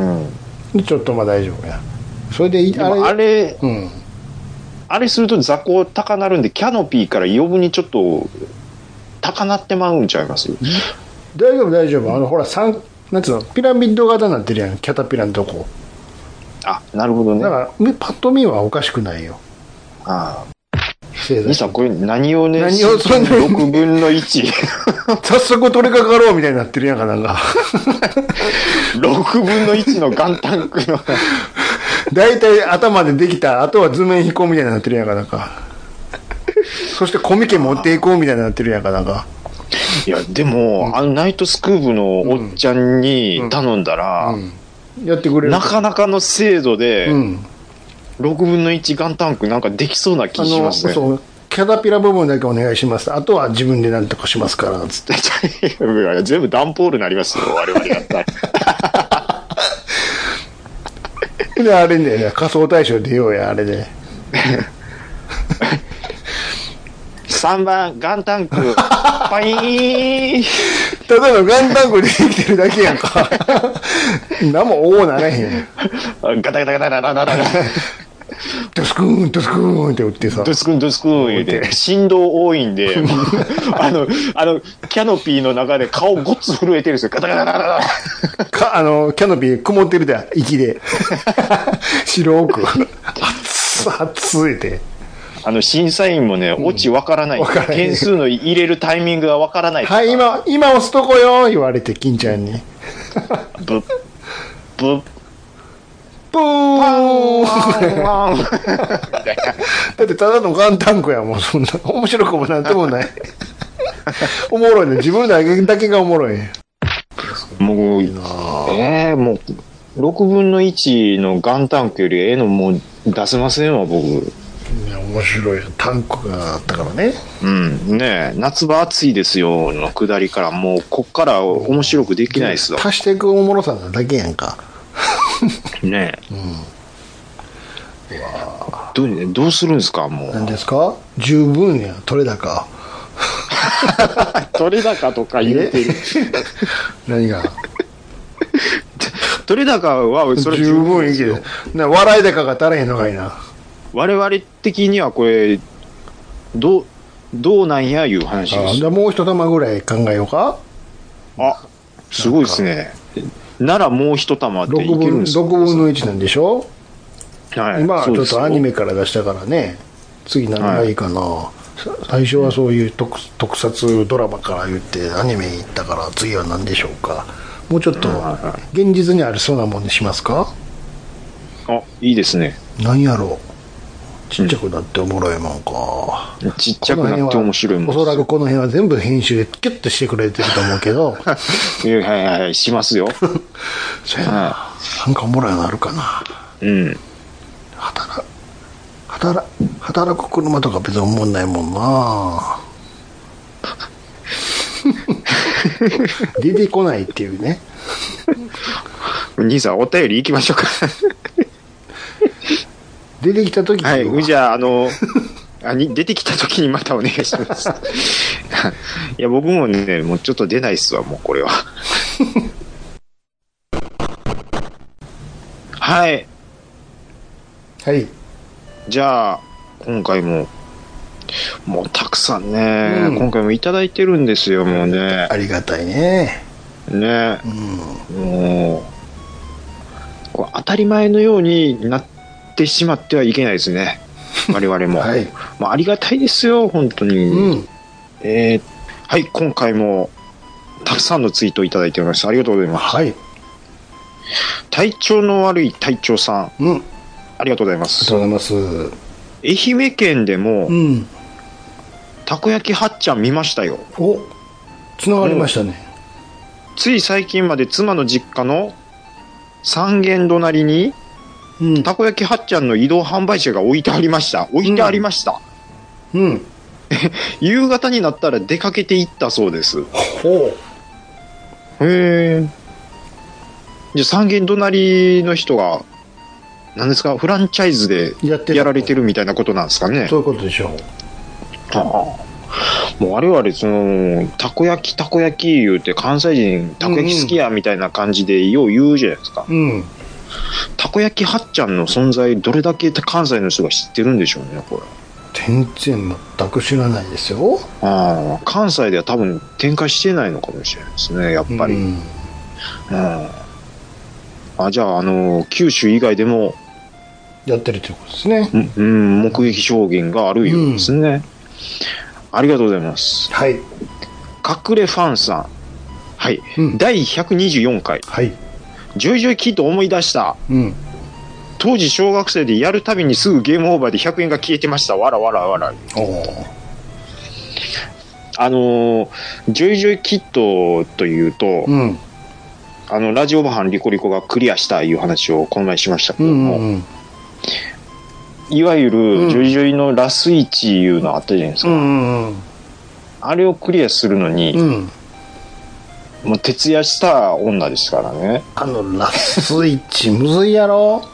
ちょっとまあ大丈夫や。それでいい、 あれ、あれ、 うん。 あれすると座高高なるんで、キャノピーから余分にちょっと高なってまうんちゃいます？ 大丈夫大丈夫。あのほら三なんつうのピラミッド型になってるやん、キャタピラのとこ。 あ、なるほどね。 だからパッと見はおかしくないよ。ああ。 兄さんこれ何をね、 何をそんなろくぶんのいち。 早速取り掛かろうみたいになってるやんか、なんか。 ろくぶんのいちのガンタンクの。 大体頭でできた、あとは図面飛行みたいになってるやんか、なんか。そしてコミケ持っていこうみたいになってるやんか、なんか。 いや、でも、うん、あのナイトスクープのおっちゃんに頼んだら、うんうんうん、やってくれる。 なかなかの精度で、うん、ろくぶんのいちガンタンクなんかできそうな気しますね。 そう、キャタピラ部分だけお願いします。あとは自分で何とかしますから、つって。 全部ダンポールになりますよ、我々やったら。 で、あれね、仮想大賞出ようや、あれで。 さんばん、ガンタンク、パイーン。 ただのガンタンクでできてるだけやんか。何もおおならへん。 ガタガタガタガタガタガタ。 ドスクーン、ドスクーンって打ってさ。 ドスクーン、ドスクーン言って、振動多いんで、あの、あの、キャノピーの中で顔ごっつ震えてるんですよ。ガタガタガタガタ。か、あの、キャノピー曇ってるだ、息で。白く。熱っ、熱いて。 あの、審査員もね、オチわからない。点数の入れるタイミングがわからない。 はい、今、今押すとこよ、言われて、金ちゃんに。 ブッ、ブッ、 ブーンだってただのガンタンクやもん、そんな。面白くもなんともない。おもろいね。自分だけだけがおもろい。 もう、えー、もう、ろくぶんのいちのガンタンクよりええのもう出せませんわ、僕。いや、面白い。タンクがあったからね。 うん。ねえ、夏場暑いですよの下りから、もう、こっから面白くできないっすわ。 足していくおもろさなだけやんか。 ねえ。うん。うわどう、どうするんですか、もう。 何ですか？十分や、取れ高。 取れ高とか言うてる。 何が？ 取れ高は、それ十分いいけど。な、笑い高が足らへんのかいな。 我々的にはこれ、どう、どうなんやいう話です。 あ、じゃあもう一玉ぐらい考えようか。 あ、すごいですね。ならもう一玉っていけるんですか？ ろくぶんのいちなんでしょ？ はい。 今はちょっとアニメから出したからね。次何がいいかな。はい、最初はそういう 特, 特撮ドラマから言ってアニメ行ったから次は何でしょうか。もうちょっと現実にありそうなもんにしますか？ あ、いいですね。 何やろう。ちっちゃくなっておもろいもんか。 ちっちゃくなって面白いもん。 おそらくこの辺は全部編集でキュッとしてくれてると思うけど。 はいはいはい、しますよ。 そうやな、はい。なんかおもろいのあるかな。 うん。 働、働、働く車とか別に思んないもんな。出てこないっていうね。 兄さんお便り行きましょうか。 出てきた時にはい、じゃああのあに出てきた時にまたお願いします。いや僕もねもうちょっと出ないっすわもうこれは。はいはい。 じゃあ今回ももうたくさんね、うん、今回もいただいてるんですよもうね。 ありがたいね。 ね、うん、もうこう当たり前のようになってしまってはいけないですね我々も、はい、まあ、ありがたいですよ本当に、うん、えー、はい今回もたくさんのツイートをいただいておりました。ありがとうございます。 はい、 体調の悪い隊長さん、うん、ありがとうございます。 ありがとうございます。 愛媛県でも、うん、たこ焼きはっちゃん見ましたよ。 お、つながりましたね。 つい最近まで妻の実家の三軒隣に、うん、たこ焼きはっちゃんの移動販売車が置いてありました。置いてありました。うん。うん、夕方になったら出かけていったそうです。ほう。へえ。じゃあ三軒隣の人が何ですか、フランチャイズでやられてるみたいなことなんですかね。 そういうことでしょう。 はあ、もう我々そのたこ焼きたこ焼き言うて関西人たこ焼き好きやみたいな感じでよう言うじゃないですか。うん。たこ焼きはっちゃんの存在どれだけ関西の人が知ってるんでしょうね、これ。 全然全く知らないですよ。 ああ、関西では多分展開してないのかもしれないですね、やっぱり。うん。うん、あ、じゃああの九州以外でもやってるということですね。 うん、目撃証言があるようですね。うん、ありがとうございます。 はい。 隠れファンさん。はい。うん、だいひゃくにじゅうよんかい。 はい。 ジョイジョイキッド思い出した。うん。当時小学生でやるたびにすぐゲームオーバーでひゃくえんが消えてました。わらわらわら。おあのー、ジョイジョイキッドというと、うん、あの、ラジオバハンリコリコがクリアしたいう話をこの前しましたけども、うんうん、いわゆるジョイジョイのラスイッチいうのあったじゃないですか。うんうんうん、あれをクリアするのに、うん、もう徹夜した女ですからね。 あのラスイッチむずいやろ。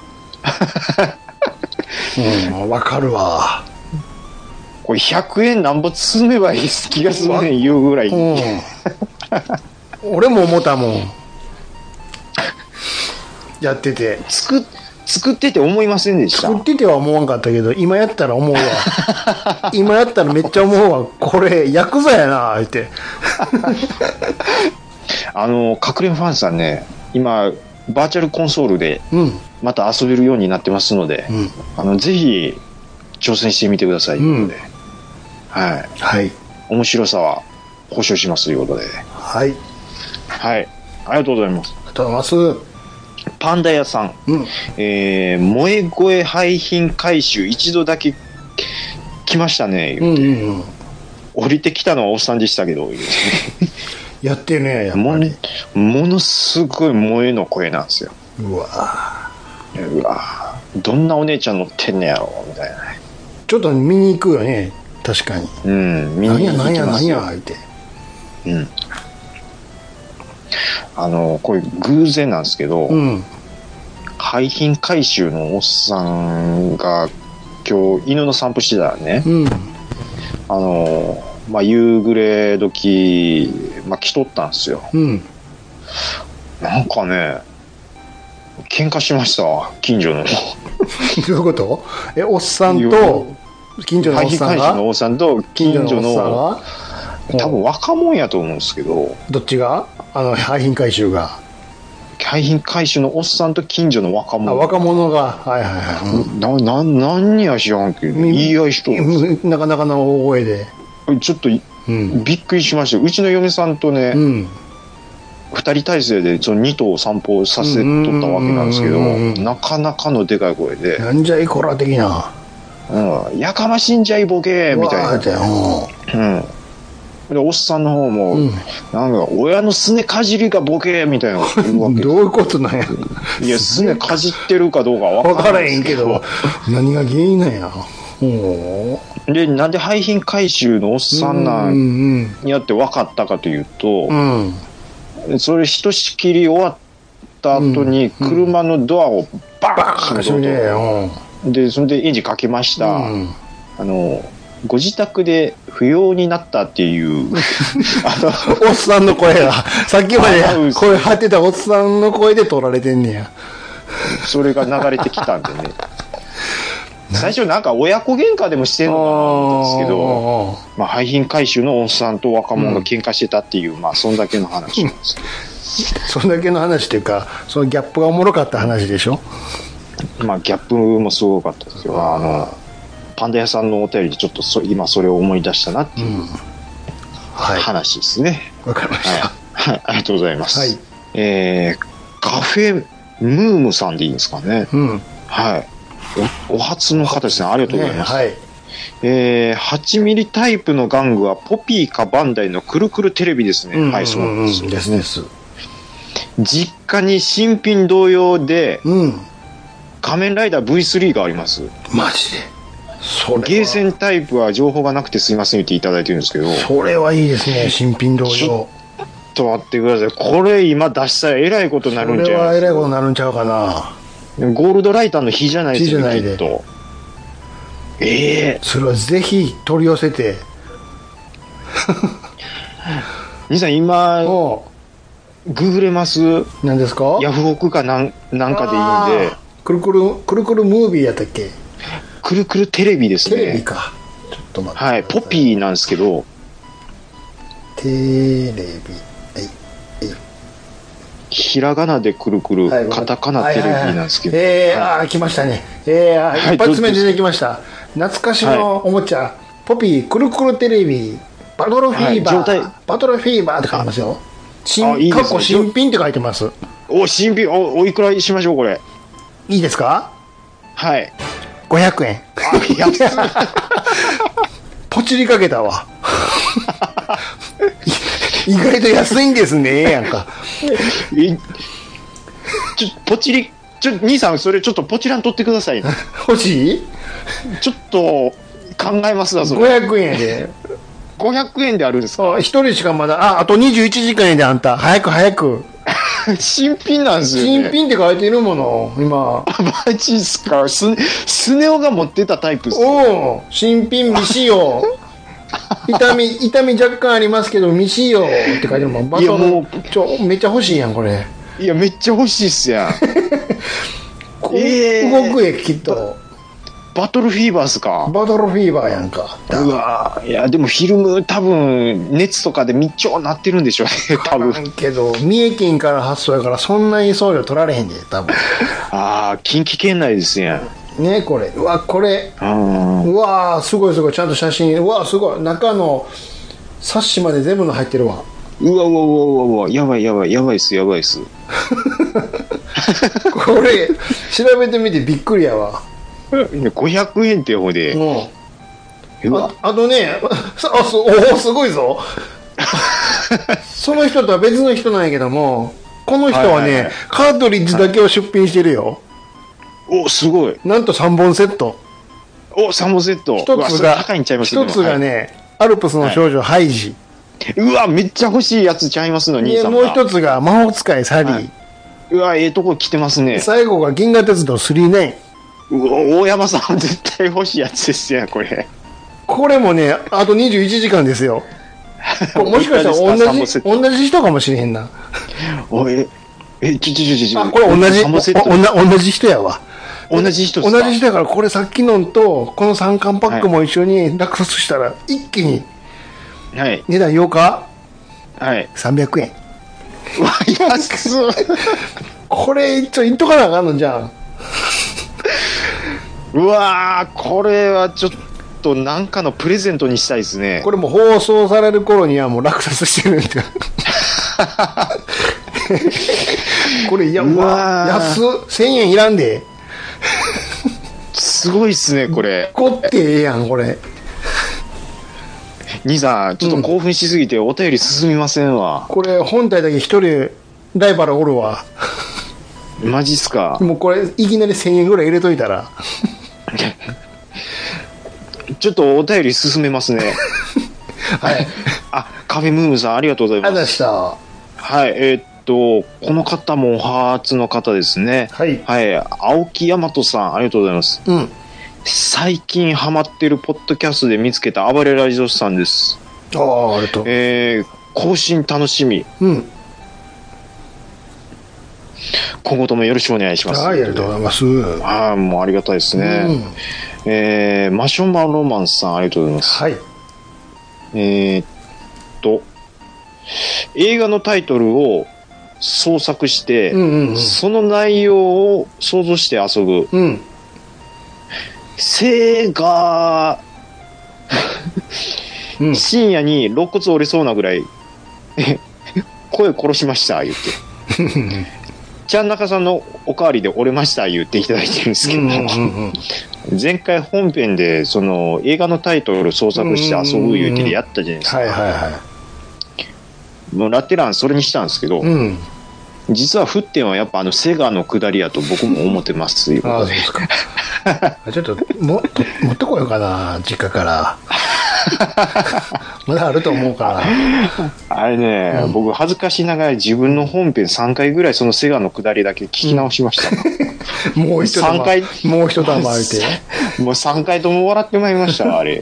うん、わかるわ。 これひゃくえんなんぼ積めばいい気がするねん言うぐらい、うん、 俺も思ったもん。やってて作作ってて思いませんでした。 作ってては思わんかったけど今やったら思うわ。今やったらめっちゃ思うわ。これヤクザやなーってあの隠れファンさんね、今バーチャルコンソールでまた遊べるようになってますので、うん、あのぜひ挑戦してみてくださいということで、うん、はい、はい、面白さは保証しますということで、 はいはい、ありがとうございます。 ありがとうございます。 パンダ屋さん、うん、えー、萌え声廃品回収一度だけ来ましたね言って、うんうんうん、降りてきたのはおっさんでしたけどやってねやっぱりも, ものすごい萌えの声なんですよ。 うわうわどんなお姉ちゃん乗ってんねやろみたいな。 ちょっと見に行くよね、確かに。うん、見に行きますよ。何や何や何やって。 うん。あのこれ偶然なんですけど、うん、廃品回収のおっさんが今日犬の散歩してたらね、うん、あのまあ夕暮れ時、まあ、来とったんですよ。うん、なんかね喧嘩しました近所の。どういうこと？え、おっさんと近所のおっさんが？廃品回収のおっさんと近所の多分若者やと思うんですけど。 どっちが？あの廃品回収が。 廃品回収のおっさんと近所の若者。 あ、若者が、はいはいはい。 な、な、何や知らんけど、言い合いしとる。 なかなかの大声で。 ちょっと、うん、びっくりしました。うちの嫁さんとね、うん、ふたり体制でそのに頭を散歩させとったわけなんですけど、なかなかのでかい声で。 なんじゃいこら的な。 うん。やかましんじゃいボケみたいな。うん。でおっさんの方も、うん、なんか親のすねかじりがボケみたいなどういうことなんや。 いやすねかじってるかどうか分からへんけど何が原因なんや。 でなんで廃品回収のおっさんなんやって分かったかというと、うんうん、それひとしきり終わった後に車のドアをバーン閉めと、うん、でそれでエンジンかけました、うん、あのご自宅で不要になったっていうあのおっさんの声がさっきまで声張ってたおっさんの声で撮られてんねや。 それが流れてきたんでね最初なんか親子喧嘩でもしてんのかなと思ったんですけど、まあ、廃品回収のおっさんと若者が喧嘩してたっていう、うん、まあそんだけの話なんですけどそんだけの話っていうかそのギャップがおもろかった話でしょ。 まあギャップもすごかったですよ。あのパンダ屋さんのお便りでちょっとそ今それを思い出したなっていう、うん、はい、話ですね。 わかりました、 はいはい、ありがとうございます、はい、えー、カフェムームさんでいいんですかね。 うん。 はい。お、お初の方ですね。ありがとうございます。 ね、はい。 えー、はちミリタイプの玩具はポピーかバンダイのくるくるテレビですね。 うんうんうん、 はい、そうなんですよ。 ですです。 実家に新品同様で、 うん。 仮面ライダー ブイスリー があります。 マジで。それゲーセンタイプは情報がなくてすいませんっていただいてるんですけど。 それはいいですね、新品同様。 ちょっと待ってください。これ今出したらえらいことになるんちゃう。 それはえらいことになるんちゃうかな。 ゴールドライターの日じゃないですよね、 日じゃないで。 きっと。ええー。 それはぜひ取り寄せて。 兄さん今、ググれます？ 何ですか？ ヤフオクかなんなんかでいいんで。 くるくる、くるくるムービーやったっけ？ くるくるテレビですね。 テレビか。ちょっと待って。 はい、ポピーなんですけど。 テレビ。はい。 ひらがなでくるくる、はい、カタカナテレビなんですけど。 はいはいはい、えー、はい、あー、来ましたね。えー、はい、一発目出てきました。懐かしのおもちゃ、はい、ポピーくるくるテレビ、バトルフィーバー、はい、バトルフィーバーって書いてますよ。新、いいですね、新品って書いてます。 お、新品、お、おいくらにしましょう、これ。 いいですか？ はい。 ごひゃくえん。あ、安い。ポチりかけたわ。意外と安いんですね、やんか。 ちょ、ポチり、ちょ、兄さん、それちょっとポチらん取ってください、ね。 欲しい？ ちょっと、考えますわ、それ。 ごひゃくえんで。 ごひゃくえんであるんですか？ 一人しかまだ、あ、あとにじゅういちじかんやで、あんた。早く早く。 新品なんですよね。 新品って書いてるもの、今。 マジっすか？ス、スネ夫が持ってたタイプっすね。 おお、新品未使用。痛み、痛み若干ありますけど、未使用って書いてるもん。バトル、いやもう、ちょ、めっちゃ欲しいやん、これ。 いや、めっちゃ欲しいっすやん。 えー、動くえ、きっと。 バトルフィーバーっすか？ バトルフィーバーやんか。 うわいや、でもフィルム多分、熱とかで密張なってるんでしょうね、多分。 けど、三重県から発送やから、そんなに送料取られへんで、多分。 ああ、近畿圏内ですやん。 ね、これ。うわ、これ。うわすごいすごい。ちゃんと写真。うわすごい。中の冊子まで全部の入ってるわ。 うわうわうわうわうわ。やばいやばい。やばいっす、やばいっす。 これ、調べてみてびっくりやわ。 ごひゃくえんってほうで。 うん。あ, あとね、あすおすごいぞ。その人とは別の人なんやけども、この人はね、はいはいはい、カートリッジだけを出品してるよ。 お、すごい。 なんとさんぼんセット。 お、さんぼんセット。 一つが、一つがね、はい、アルプスの少女ハイジ。 うわ、めっちゃ欲しいやつちゃいますのに。 もう一つが魔法使いサリー。はい、 うわ、ええとこ来てますね。 最後が銀河鉄道スリーナイン。 うわ、大山さん絶対欲しいやつですよ、これ。 これもね、あとにじゅういちじかんですよ。もしかしたら同じ、同じ人かもしれへんな。 おえ、え、ちょちょちょちょ。 あ、これ同じ、同じ人やわ。 同じ人ですか？同じ人やから、これさっきのと、このさんかんパックも一緒に落札したら、一気に、 はい。 値段ようか？ はい。 さんびゃくえん。 うわ、安い。 これ、一応言っとかなあかんのじゃん。 うわー、これはちょっとなんかのプレゼントにしたいですね。 これも放送される頃にはもう落札してるんですよ。これ、いや、まあ、安っ、せんえんいらんで。 すごいっすね、これ。 こってええやん、これ。 兄さん、ちょっと興奮しすぎてお便り進みませんわ。 うん、これ、本体だけ一人ライバルおるわ。 マジっすか？ もうこれ、いきなりせんえんぐらい入れといたら。 ちょっとお便り進めますね。 はい。 あ、カフェムームさんありがとうございます。 ありがとうございました。はい、えー、っと、この方もお初の方ですね。 はい。 はい、青木大和さんありがとうございます。 うん。 最近ハマってるポッドキャストで見つけた暴れラジオスさんです。 ああ、ありがとう。 えー、更新楽しみ。 うん。 今後ともよろしくお願いします。 はい、ありがとうございます。 ああ、もうありがたいですね。うん、えー、マショマロマンスさんありがとうございます。 はい。 えー、っと、映画のタイトルを創作して、 うんうんうん、 その内容を想像して遊ぶ。 うん。 セガうん、 深夜に肋骨折れそうなぐらい声殺しました言ってちゃん中さんのおかわりで折れました言っていただいてるんですけど、うんうんうん、前回本編でその映画のタイトル創作して遊ぶ言うてやったじゃないですか、 はいはいはい、もうラテランそれにしたんですけど、うん、実は沸点はやっぱあのセガの下りやと僕も思ってますいうことで。ああ、そうですか。 ちょっとも持ってこようかな、実家からまだあると思うからあれね、うん、僕恥ずかしながら自分の本編さんかいぐらいそのセガの下りだけ聞き直しました、 うん、もう一玉回もう一玉空いてもうさんかいとも笑ってまいりましたあれ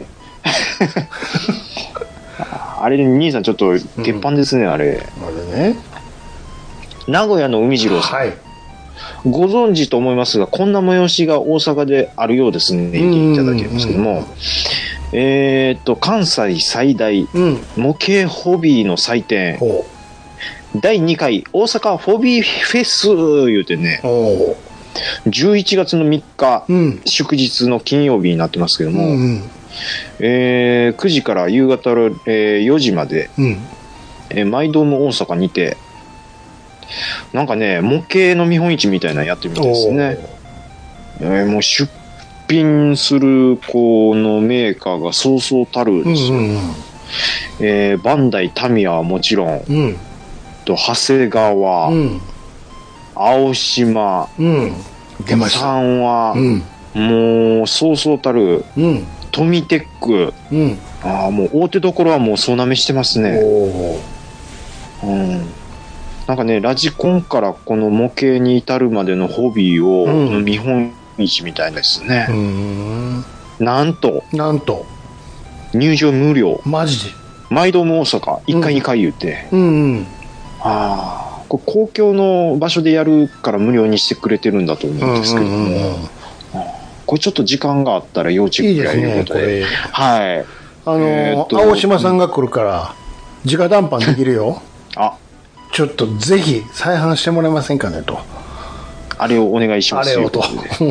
あれ兄さんちょっと鉄板ですね、うん、あれあれね、 名古屋の海次郎さん、はい、ご存知と思いますが、こんな催しが大阪であるようですね、言っていただけるんですけども、えー、っと、関西最大、模型ホビーの祭典、うん、だいにかい大阪ホビーフェス言うてね、じゅういちがつのみっか、うん、祝日の金曜日になってますけども、うんうん、えー、くじから夕方の、えー、よじまで、うんえー、マイドーム大阪にて、なんかね、模型の見本市みたいなのやってるみたいですね。えー、もう出品するこのメーカーがそうそうたるですよ。うんうんうん、えー、バンダイタミヤはもちろん、うん、と長谷川、うん、青島、うん、出ました三和、うん、もうそうそうたる、うん、トミテック、うん、あもう大手どころはもう総なめしてますね。おうんなんかね、ラジコンからこの模型に至るまでのホビーを、うん、見本市みたいですね。うーんなんと、 なんと、 入場無料。 マジでマイドーム大阪、いっかいにかい言って。うんうん。ああ、これ公共の場所でやるから無料にしてくれてるんだと思うんですけども。うんうんうん、これちょっと時間があったら要チェックやいうことで。いいですね、はい。 あのーえー、青島さんが来るから、直談判できるよ。あちょっとぜひ再販してもらえませんかねと。 あれをお願いします。 あれをと。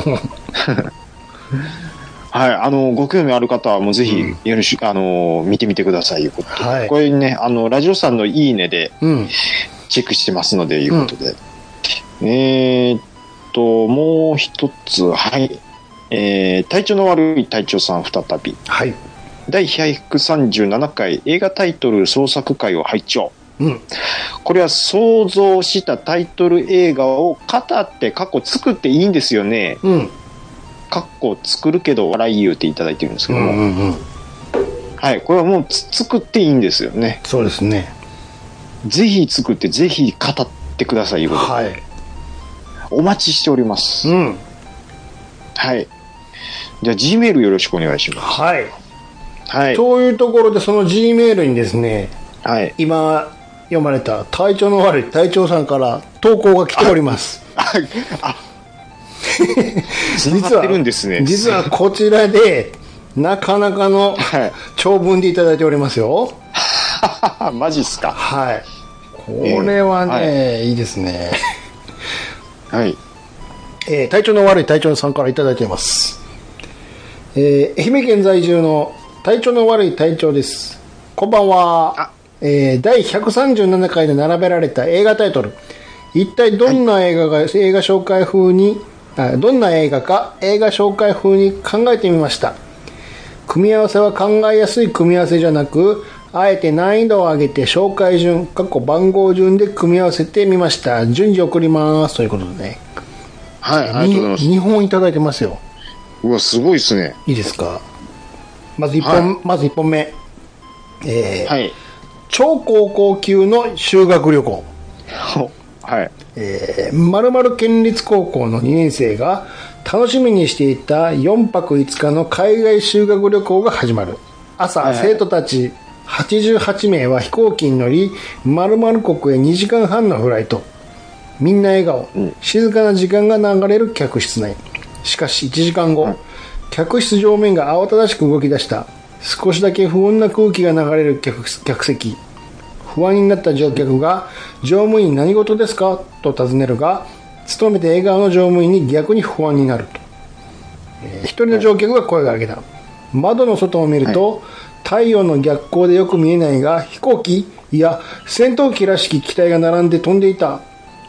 はい、あのご興味ある方はもうぜひよろし、うん、あの見てみてくださいいうこと、はい、これねあのラジオさんのいいねでチェックしてますので、うん、いうことで、えー、っともう一つはい、えー、体調の悪い隊長さん再び、はい、だいひゃくさんじゅうななかい映画タイトル創作会を拝聴。うん、これは想像したタイトル映画を語って過去作っていいんですよね。うん。過去作るけど笑い言うていただいてるんですけども、うんうんうん、はい、これはもう作っていいんですよね。 そうですね。 ぜひ作ってぜひ語ってくださいいうことで、はい、お待ちしております。うん。はい。じゃあ G メールよろしくお願いします。 はい。はい。というところでその G メールにですね、はい、今読まれた体調の悪い隊長さんから投稿が来ております。ああ繋がってるんですね。 実はこちらでなかなかの長文でいただいておりますよ。 マジっすか。 はい。これはね、えーはい、いいですね。はい。えー、体調の悪い隊長さんからいただいています。えー、愛媛県在住の体調の悪い隊長です。こんばんは。えー、だいひゃくさんじゅうななかいで並べられた映画タイトル、一体どんな映画が、はい、映画紹介風にあどんな映画か映画紹介風に考えてみました。組み合わせは考えやすい組み合わせじゃなく、あえて難易度を上げて紹介順過去番号順で組み合わせてみました。順次送りますということでね、 はい、ありがとうございます。 にほんいただいてますよ。 うわすごいですね。 いいですか。まずいっぽん、はい、まずいっぽんめ、えーはい、超高校級の修学旅行。はい。えー、〇〇県立高校のにねん生が楽しみにしていたよんぱくいつかの海外修学旅行が始まる。朝、はいはい、生徒たちはちじゅうはちめいは飛行機に乗り、〇〇国へにじかんはんのフライト。みんな笑顔、うん、静かな時間が流れる客室内。しかしいちじかんご、うん、客室上面が慌ただしく動き出した。少しだけ不穏な空気が流れる 客, 客席。不安になった乗客が、乗務員何事ですかと尋ねるが、勤めて笑顔の乗務員に逆に不安になると。えー、一人の乗客が声を上げた。窓の外を見ると、はい、太陽の逆光でよく見えないが、飛行機いや戦闘機らしき機体が並んで飛んでいた。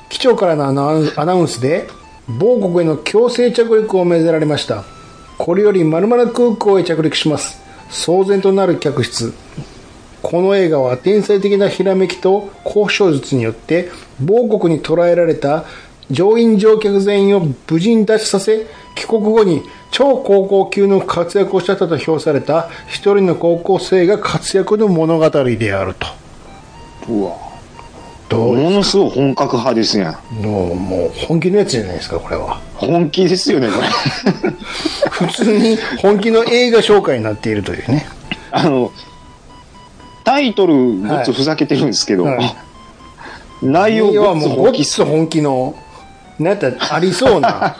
機長からのアナウンアナウンスで某国への強制着陸を命ぜられました。これより〇〇空港へ着陸します。騒然となる客室。この映画は天才的なひらめきと交渉術によって某国に捕らえられた乗員乗客全員を無事に脱出させ、帰国後に超高校級の活躍をしたと評された一人の高校生が活躍の物語であると。 うわ、どうものすごい本格派ですね。 もう、もう本気のやつじゃないですか、これは。 本気ですよね、これ。 普通に本気の映画紹介になっているというね。 あの、タイトルごっつふざけてるんですけど、はいはい、内容はもうごっつ本気の、なんやったらありそうな。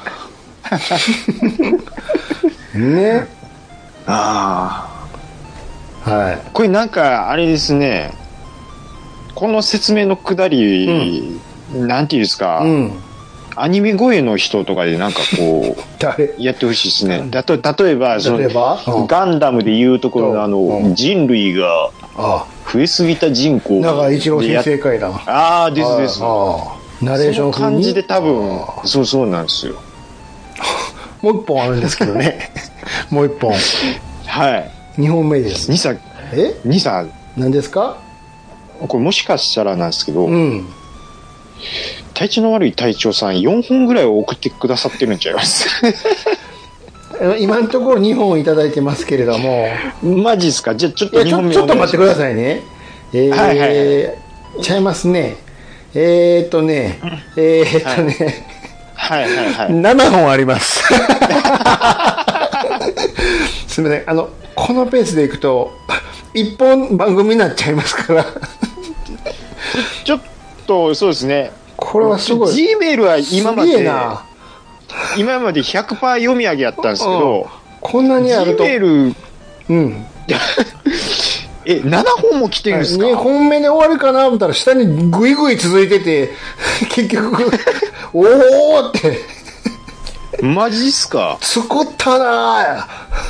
ね。 ああ。はい。 これなんか、あれですね、この説明のくだり、うん、なんていうんですか、うん、アニメ声の人とかでなんかこう、 誰やってほしいですね。だと例えば、その例えば、 うん、ガンダムでいうところのあの、うん、人類が増えすぎた人口。 だから一郎新正解だ。 ああ、ですです。 ナレーション風にその感じで多分、そうそうなんですよ。 もう一本あるんですけどね。もう一本。 はい。 二本目です。 にさ、 えにさ、 何ですか？ これもしかしたらなんですけど、 うん、 体調の悪い隊長さんよんほんぐらいを送ってくださってるんちゃいます今のところにほんいただいてますけれども。 マジですか？じゃあちょっとにほんめちょっと待ってくださいね。えー、はいはいはい、ちゃいますね。えーっとね、えーっとね、 はい、はいはいはい。 ななほんあります。すみません。あの、このペースでいくと、一本番組になっちゃいますから。 ちょっと、そうですね。 これはすごい。 G メールは今まで、今まで ひゃくパーセント 読み上げやったんですけど、うん、 こんなにあると。 G メール、 うん。 え、ななほんも来てるんですか？ にほんめで終わるかなと思ったら、下にグイグイ続いてて、結局、おーって。 マジっすか？ 作ったな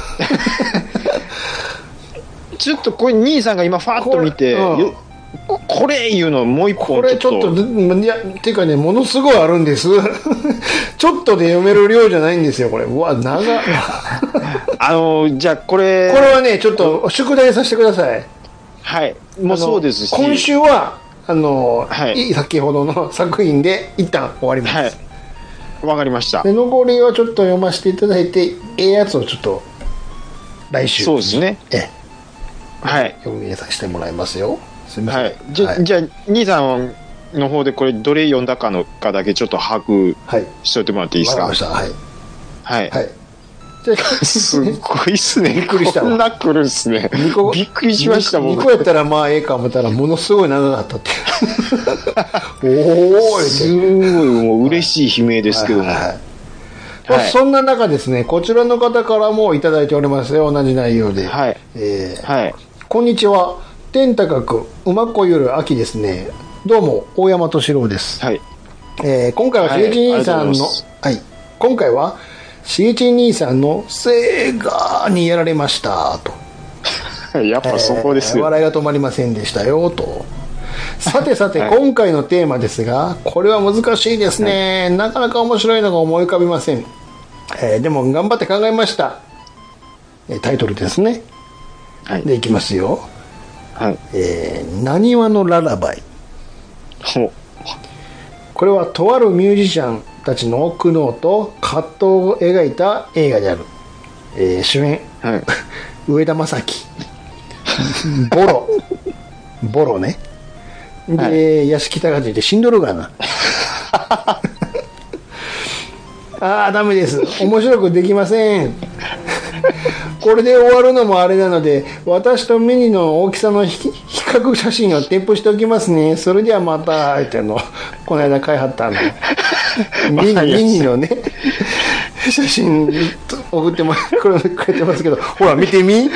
ちょっとこれ兄さんが今ファーッと見て、これ、うん、これいうのもう一本ちょっと。 これちょっと、いや、ていうかね、ものすごいあるんです。ちょっとで読める量じゃないんですよ、これ。うわ、長い。 あの、じゃあこれ。 これはね、ちょっと宿題させてください。 はい。もうそうですし。 今週は、あの、 はい、 先ほどの作品で一旦終わります。 はい。わかりました。 で残りをちょっと読ませていただいて、ええやつをちょっと来週。 そうですね。 ええ。 はい。 読みさせてもらいますよ。すみません。 はい。じゃ、はい、じゃあ、兄さんの方でこれどれ読んだかのかだけちょっと把握しといてもらっていいですか？ わかりました。はい。 はい。 はい。 すごいっすね。 びっくりしたわ。 こんな来るっすね。びっくりしましたもん。 にこやったらまあええか思ったらものすごい長かったって。おお、 すごいもう嬉しい悲鳴ですけども。はいはいはい、そんな中ですね、こちらの方からもいただいておりますよ、同じ内容で。 はい。 えー、 はい。 こんにちは。天高く馬子ゆる秋ですね。どうも大山敏郎です。 はい。 えー、今回はしげち兄さんの、はい、はい、今回はしげち兄さんのセーガーにやられましたと。 やっぱそこですよ、 えー、笑いが止まりませんでしたよと。さてさて、はい、今回のテーマですが、これは難しいですね、はい、なかなか面白いのが思い浮かびません、えー、でも頑張って考えました。タイトルですね、はい、でいきますよ、 はい、 えー、なにわのララバイ。これはとあるミュージシャンたちの苦悩と葛藤を描いた映画である、えー、主演、はい、上田正樹ボロボロねで、はい、屋敷隆で死んどるがなああダメです、面白くできませんこれで終わるのもあれなので、私とミニの大きさの比較写真を添付しておきますね。それではまたってのこの間買いはったのミニ, ミニのね写真送ってもくれてますけど、ほら見てみ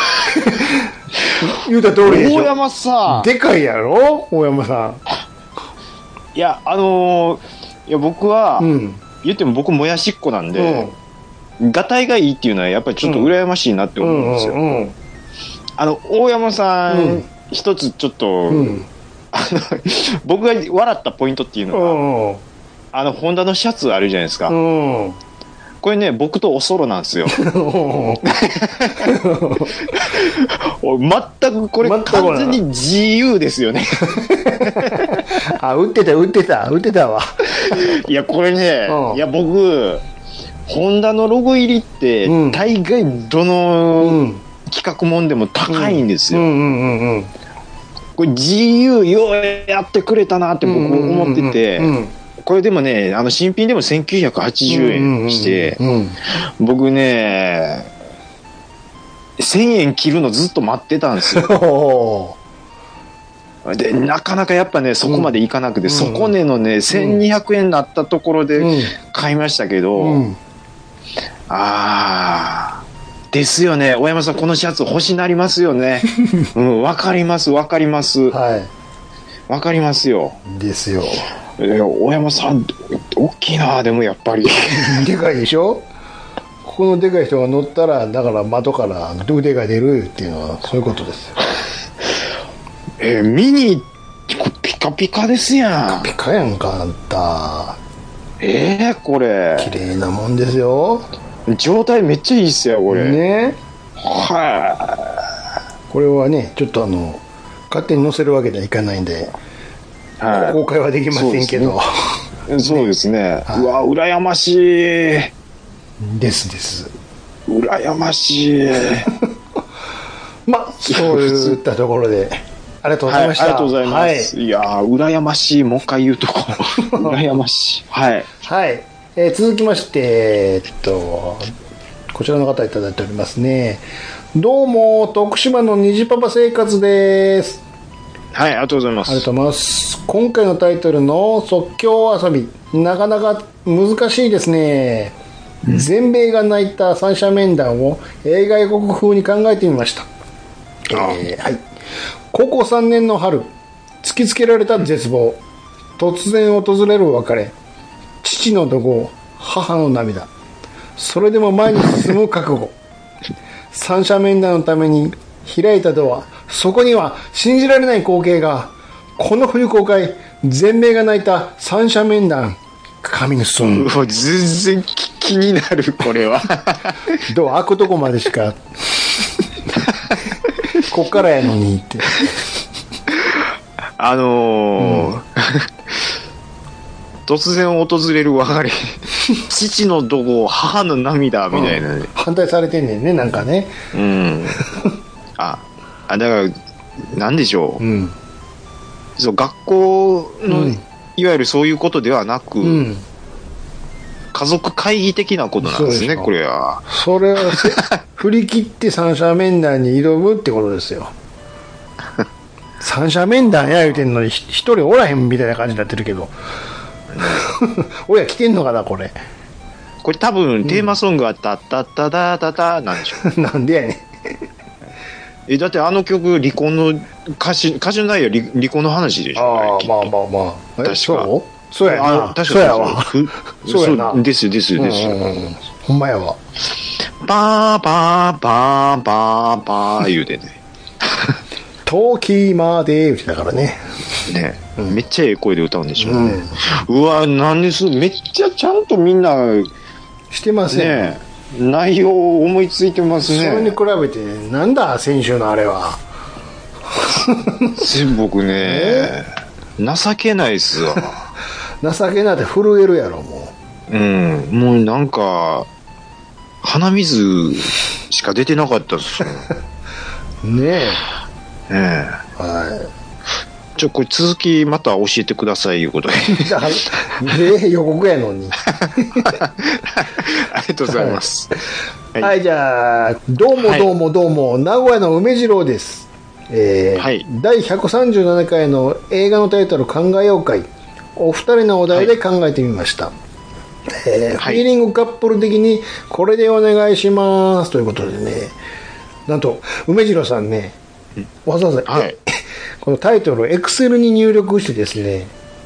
言うた通りでしょ。 大山さんでかいやろ大山さん。 いやあのー、いや僕は、うん、言っても僕もやしっこなんで、うん、がたいがいいっていうのはやっぱりちょっと羨ましいなって思うんですよ、うんうんうん、あの大山さん、うん、一つちょっと、うん、 あの、僕が笑ったポイントっていうのが、うん、あの、ホンダのシャツあるじゃないですか。うん、これね、僕とおそろなんですよ。全くこれ完全に自由ですよね。 あ、売ってた、売ってた、売ってたわ。 いや、これね、うん、いや、僕、ホンダのロゴ入りって、うん、大概どの企画もんでも高いんですよ。これ自由ようやってくれたなって僕思ってて、これでもね、あの新品でもせんきゅうひゃくはちじゅうえんして、僕ね、せんえん切るのずっと待ってたんですよ。でなかなかやっぱねそこまでいかなくて、うん、底値のねせんにひゃくえんになったところで買いましたけど、うん、あーですよね。大山さんこのシャツ欲しなりますよね。うん、わかりますわかります、はい、わかりますよ。 ですよ。 大山さん大きいな。でもやっぱりでかいでしょ。ここのでかい人が乗ったらだから窓から腕が出るっていうのはそういうことですよ。 えー、ミニピカピカですやん。ピカピカやんかあんた。 えー、これ綺麗なもんですよ。 状態めっちゃいいっすよこれね。 はい。 これはねちょっとあの勝手に載せるわけにはいかないんで、はい、公開はできませんけど。 そうですね。うわ羨ましいですです。 羨ましい。 まあそういったところでありがとうございました。 はい、ありがとうございます。はい、いやー羨ましい。もう一回言うとこ羨ましい。はいはい、えー、続きましてえー、っとこちらの方いただいておりますね。どうも徳島の虹パパ生活です。 はい、ありがとうございます。 ありがとうございます。今回のタイトルの即興遊びなかなか難しいですね。うん、全米が泣いた三者面談を映画予告風に考えてみました。えー、はい。高校さんねんの春、突きつけられた絶望、突然訪れる別れ、父の怒号、母の涙、それでも前に進む覚悟。三者面談のために開いたドア、そこには信じられない光景が。この冬公開、全米が泣いた三者面談、カミングスーン。 全然気になるこれは。 どう開くとこまでしか。こっからやのにってあのーうん、突然訪れる別れ父の怒号母の涙みたいな、ね、うん、 反対されてんねんねなんかね。 うんああだからなんでしょう、うん、そう学校の、うん、いわゆるそういうことではなく、うん、家族会議的なことなんですね。これはそれを振り切って三者面談に挑むってことですよ。三者面談や言うてんのに一人おらへんみたいな感じになってるけど親来てんのかなこれ。 これ多分テーマソングはタッタッタタタタなんでしょう。 なんでやねん。 えだってあの曲離婚の歌詞歌詞の内容 離, 離婚の話でしょ。 ああまあまあまあ確かそうそうやな。確かそうやわ。そうやな。ですですです。 ほんまやわ。 パーパーパーパーパー言うてね。 時まで言うてたからね。 ね、うん、めっちゃええ声で歌うんでしょうね。うん、うわなんですめっちゃちゃんとみんなしてますね。 内容を思いついてますね。 それに比べてなんだ先週のあれは。 僕ね情けないっすわ。 情けないって震えるやろもう。うんもうなんか鼻水しか出てなかったっすよ。 ねえ。 ねえ。はい。ちょこれ続きまた教えてくださいいうことで。 え予告やのに。 ありがとうございます。 はい、はい、じゃあどうもどうもどうも、はい、名古屋の梅次郎です。えーはい、だいひゃくさんじゅうななかいの映画のタイトル考えよう会、お二人のお題で考えてみました。はいえーはい、フィーリングカップル的にこれでお願いしますということでね、なんと梅次郎さんね、わざわざ、はい、このタイトルをエクセルに入力してですね、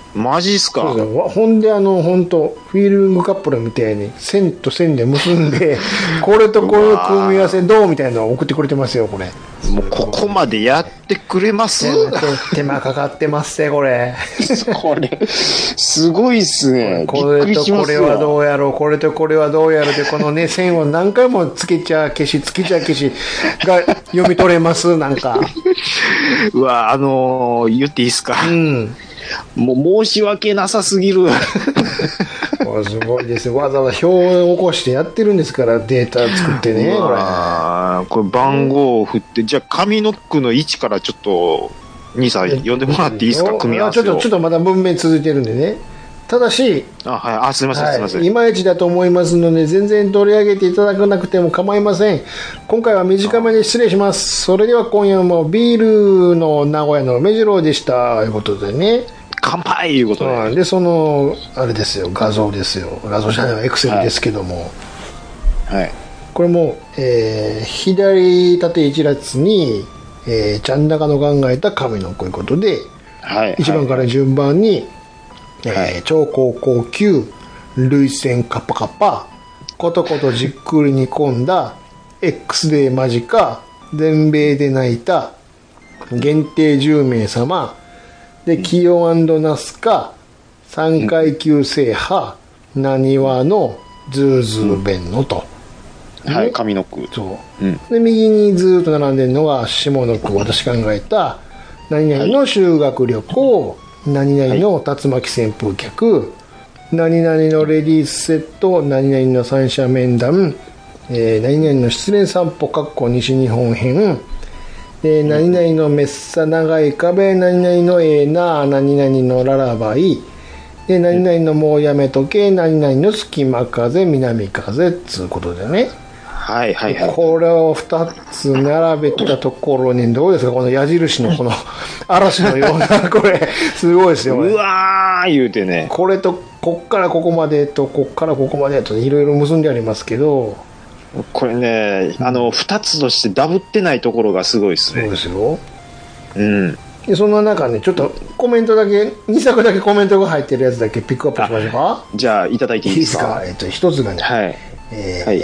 マジっすか。 そうそう。ほんで、あの、ほんと、フィーリングカップルみたいに、線と線で結んで、これとこれの組み合わせどうみたいなのを送ってくれてますよ、これ。 もうここまでやってくれます？ 手間かかってますね、これ。 これ、すごいっすね。 これとこれはどうやろう、これとこれはどうやろうで、このね、線を何回もつけちゃ消し、つけちゃ消しが読み取れます、なんか。 うわ、あのー、言っていいっすか。 うん。 もう申し訳なさすぎる。 すごいですよ。わざわざ表を起こしてやってるんですから、データ作ってね。これこれ番号を振って、じゃあ上の句の位置からちょっと兄さん読んでもらっていいですか、組み合わせを。 ちょっとちょっとまだ文面続いてるんでね。ただし、 あ、はい、あ、すみません、はい、すみません。 いまいちだと思いますので、全然取り上げていただかなくても構いません。今回は短めで失礼します。それでは今夜もビールの名古屋の梅次郎でした。ということでね。 乾杯いうことで。 で、その、あれですよ、画像ですよ。画像じゃない、エクセルですけども。 はい。はい、 これも、えー、左縦一列に、えー、ちゃん中の考えた神のこういうことで、 はい。 いちばんから順番に、 はい、 えー、超高校級、涙腺カッパカッパ、ことことじっくり煮込んだ、X デー間近、全米で泣いた、限定じゅうめい様、で、キヨ&ナスカ、さんかい級制覇、なにわのズーズー弁のと。 うん、はい、上の句。 そう。うん、で、右にずっと並んでるのが下の句、私考えた、何々の修学旅行、はい、何々の竜巻旋風客、何々のレディースセット、何々の三者面談、えー、何々の失恋散歩、かっこ西日本編、で何々のめっさ長い壁、何々のええな、何々のララバイ、で何々のもうやめとけ、何々の隙間風、南風つうことでね。 はいはいはい。 これをふたつ並べたところにどうですか、この矢印のこの嵐のようなこれすごいですよ。 うわー言うてね。 これとこっからここまでとこっからここまでといろいろ結んでありますけど。 これね、あのふたつとしてダブってないところがすごいですね。 そうですよ。 うん。 でそんな中ね、ちょっとコメントだけにさくだけコメントが入ってるやつだけピックアップしましょうか。 じゃあいただいていいですか。 いいですか。えっと一つがね、 はい。 えーはい、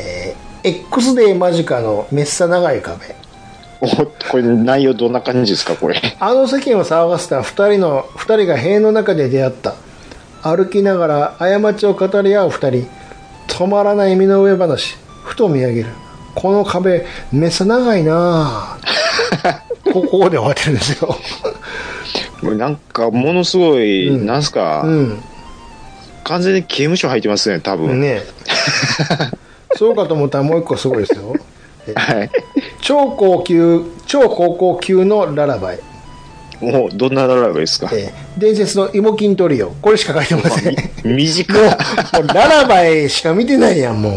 X デー間近のめっさ長い壁。 お、これ内容どんな感じですかこれ。 あの世間を騒がせた二人の二人が塀の中で出会った。歩きながら過ちを語り合う二人。止まらない身の上話。ふと見上げる。この壁めっさ長いなぁ。ここで終わってるんですよ。 なんかものすごい、うん、なんすか、うん、完全に刑務所入ってますね多分ね。そうかと思ったらもう一個すごいですよ。 はい。 超高級超高校級のララバイ。 もうどんなララバイですか。 えー、伝説のイモキントリオ。これしか書いてません。 短い。 もう、もうララバイしか見てないやんもう。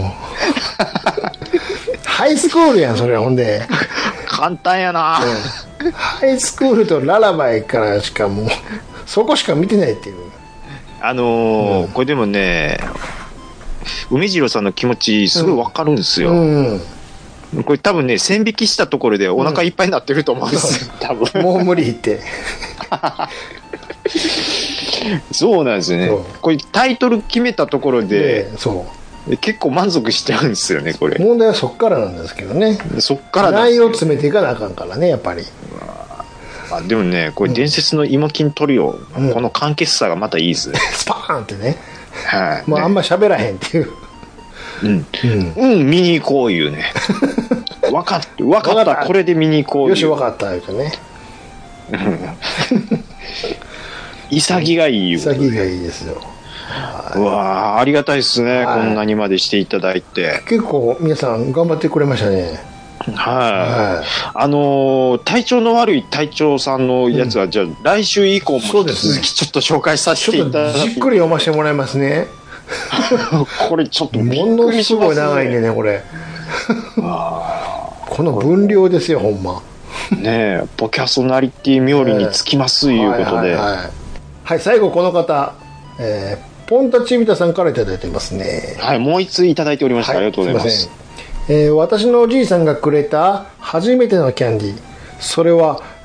ハイスクールやんそれ。ほんで簡単やな、 うん、ハイスクールとララバイからしかもうそこしか見てないっていう。 あのーうん、これでもね梅次郎さんの気持ちすごい分かるんですよ、うんうん、これ多分ね線引きしたところでお腹いっぱいになってると思うんですよ、うん、多分もう無理ってそうなんですよね。これタイトル決めたところで、 ね、そう結構満足しちゃうんですよねこれ。 問題はそっからなんですけどね。 そっから内容を詰めていかなあかんからねやっぱり。 あでもねこれ伝説のイモキントリオ、うん、この簡潔さがまたいいですね。 スパーンってね。 はい、 もうあんま喋らへんっていう。 うん、うん、うん、見に行こういうね。分かった、分かった、これで見に行こういう。 よし、分かった、言うてね。 潔がいいいう。 潔がいいですよ。 うわありがたいですね、こんなにまでしていただいて。 結構皆さん頑張ってくれましたね。 はい、はい、あのー、体調の悪い隊長さんのやつは、うん、じゃあ来週以降も引き続きちょっと紹介させていただき、 じっくり読ませてもらいますね。 これちょっとものすごい長いんでねこれ。この分量ですよほんま。 ねえポキャソナリティ冥利につきますいうことで、はい、はいはい、 はい、最後この方、えー、ポンタチビタさんからいただいてますね。 はい、もう一ついただいておりました、はい、ありがとうございます。 えー、私のおじいさんがくれた初めてのキャンディー、それは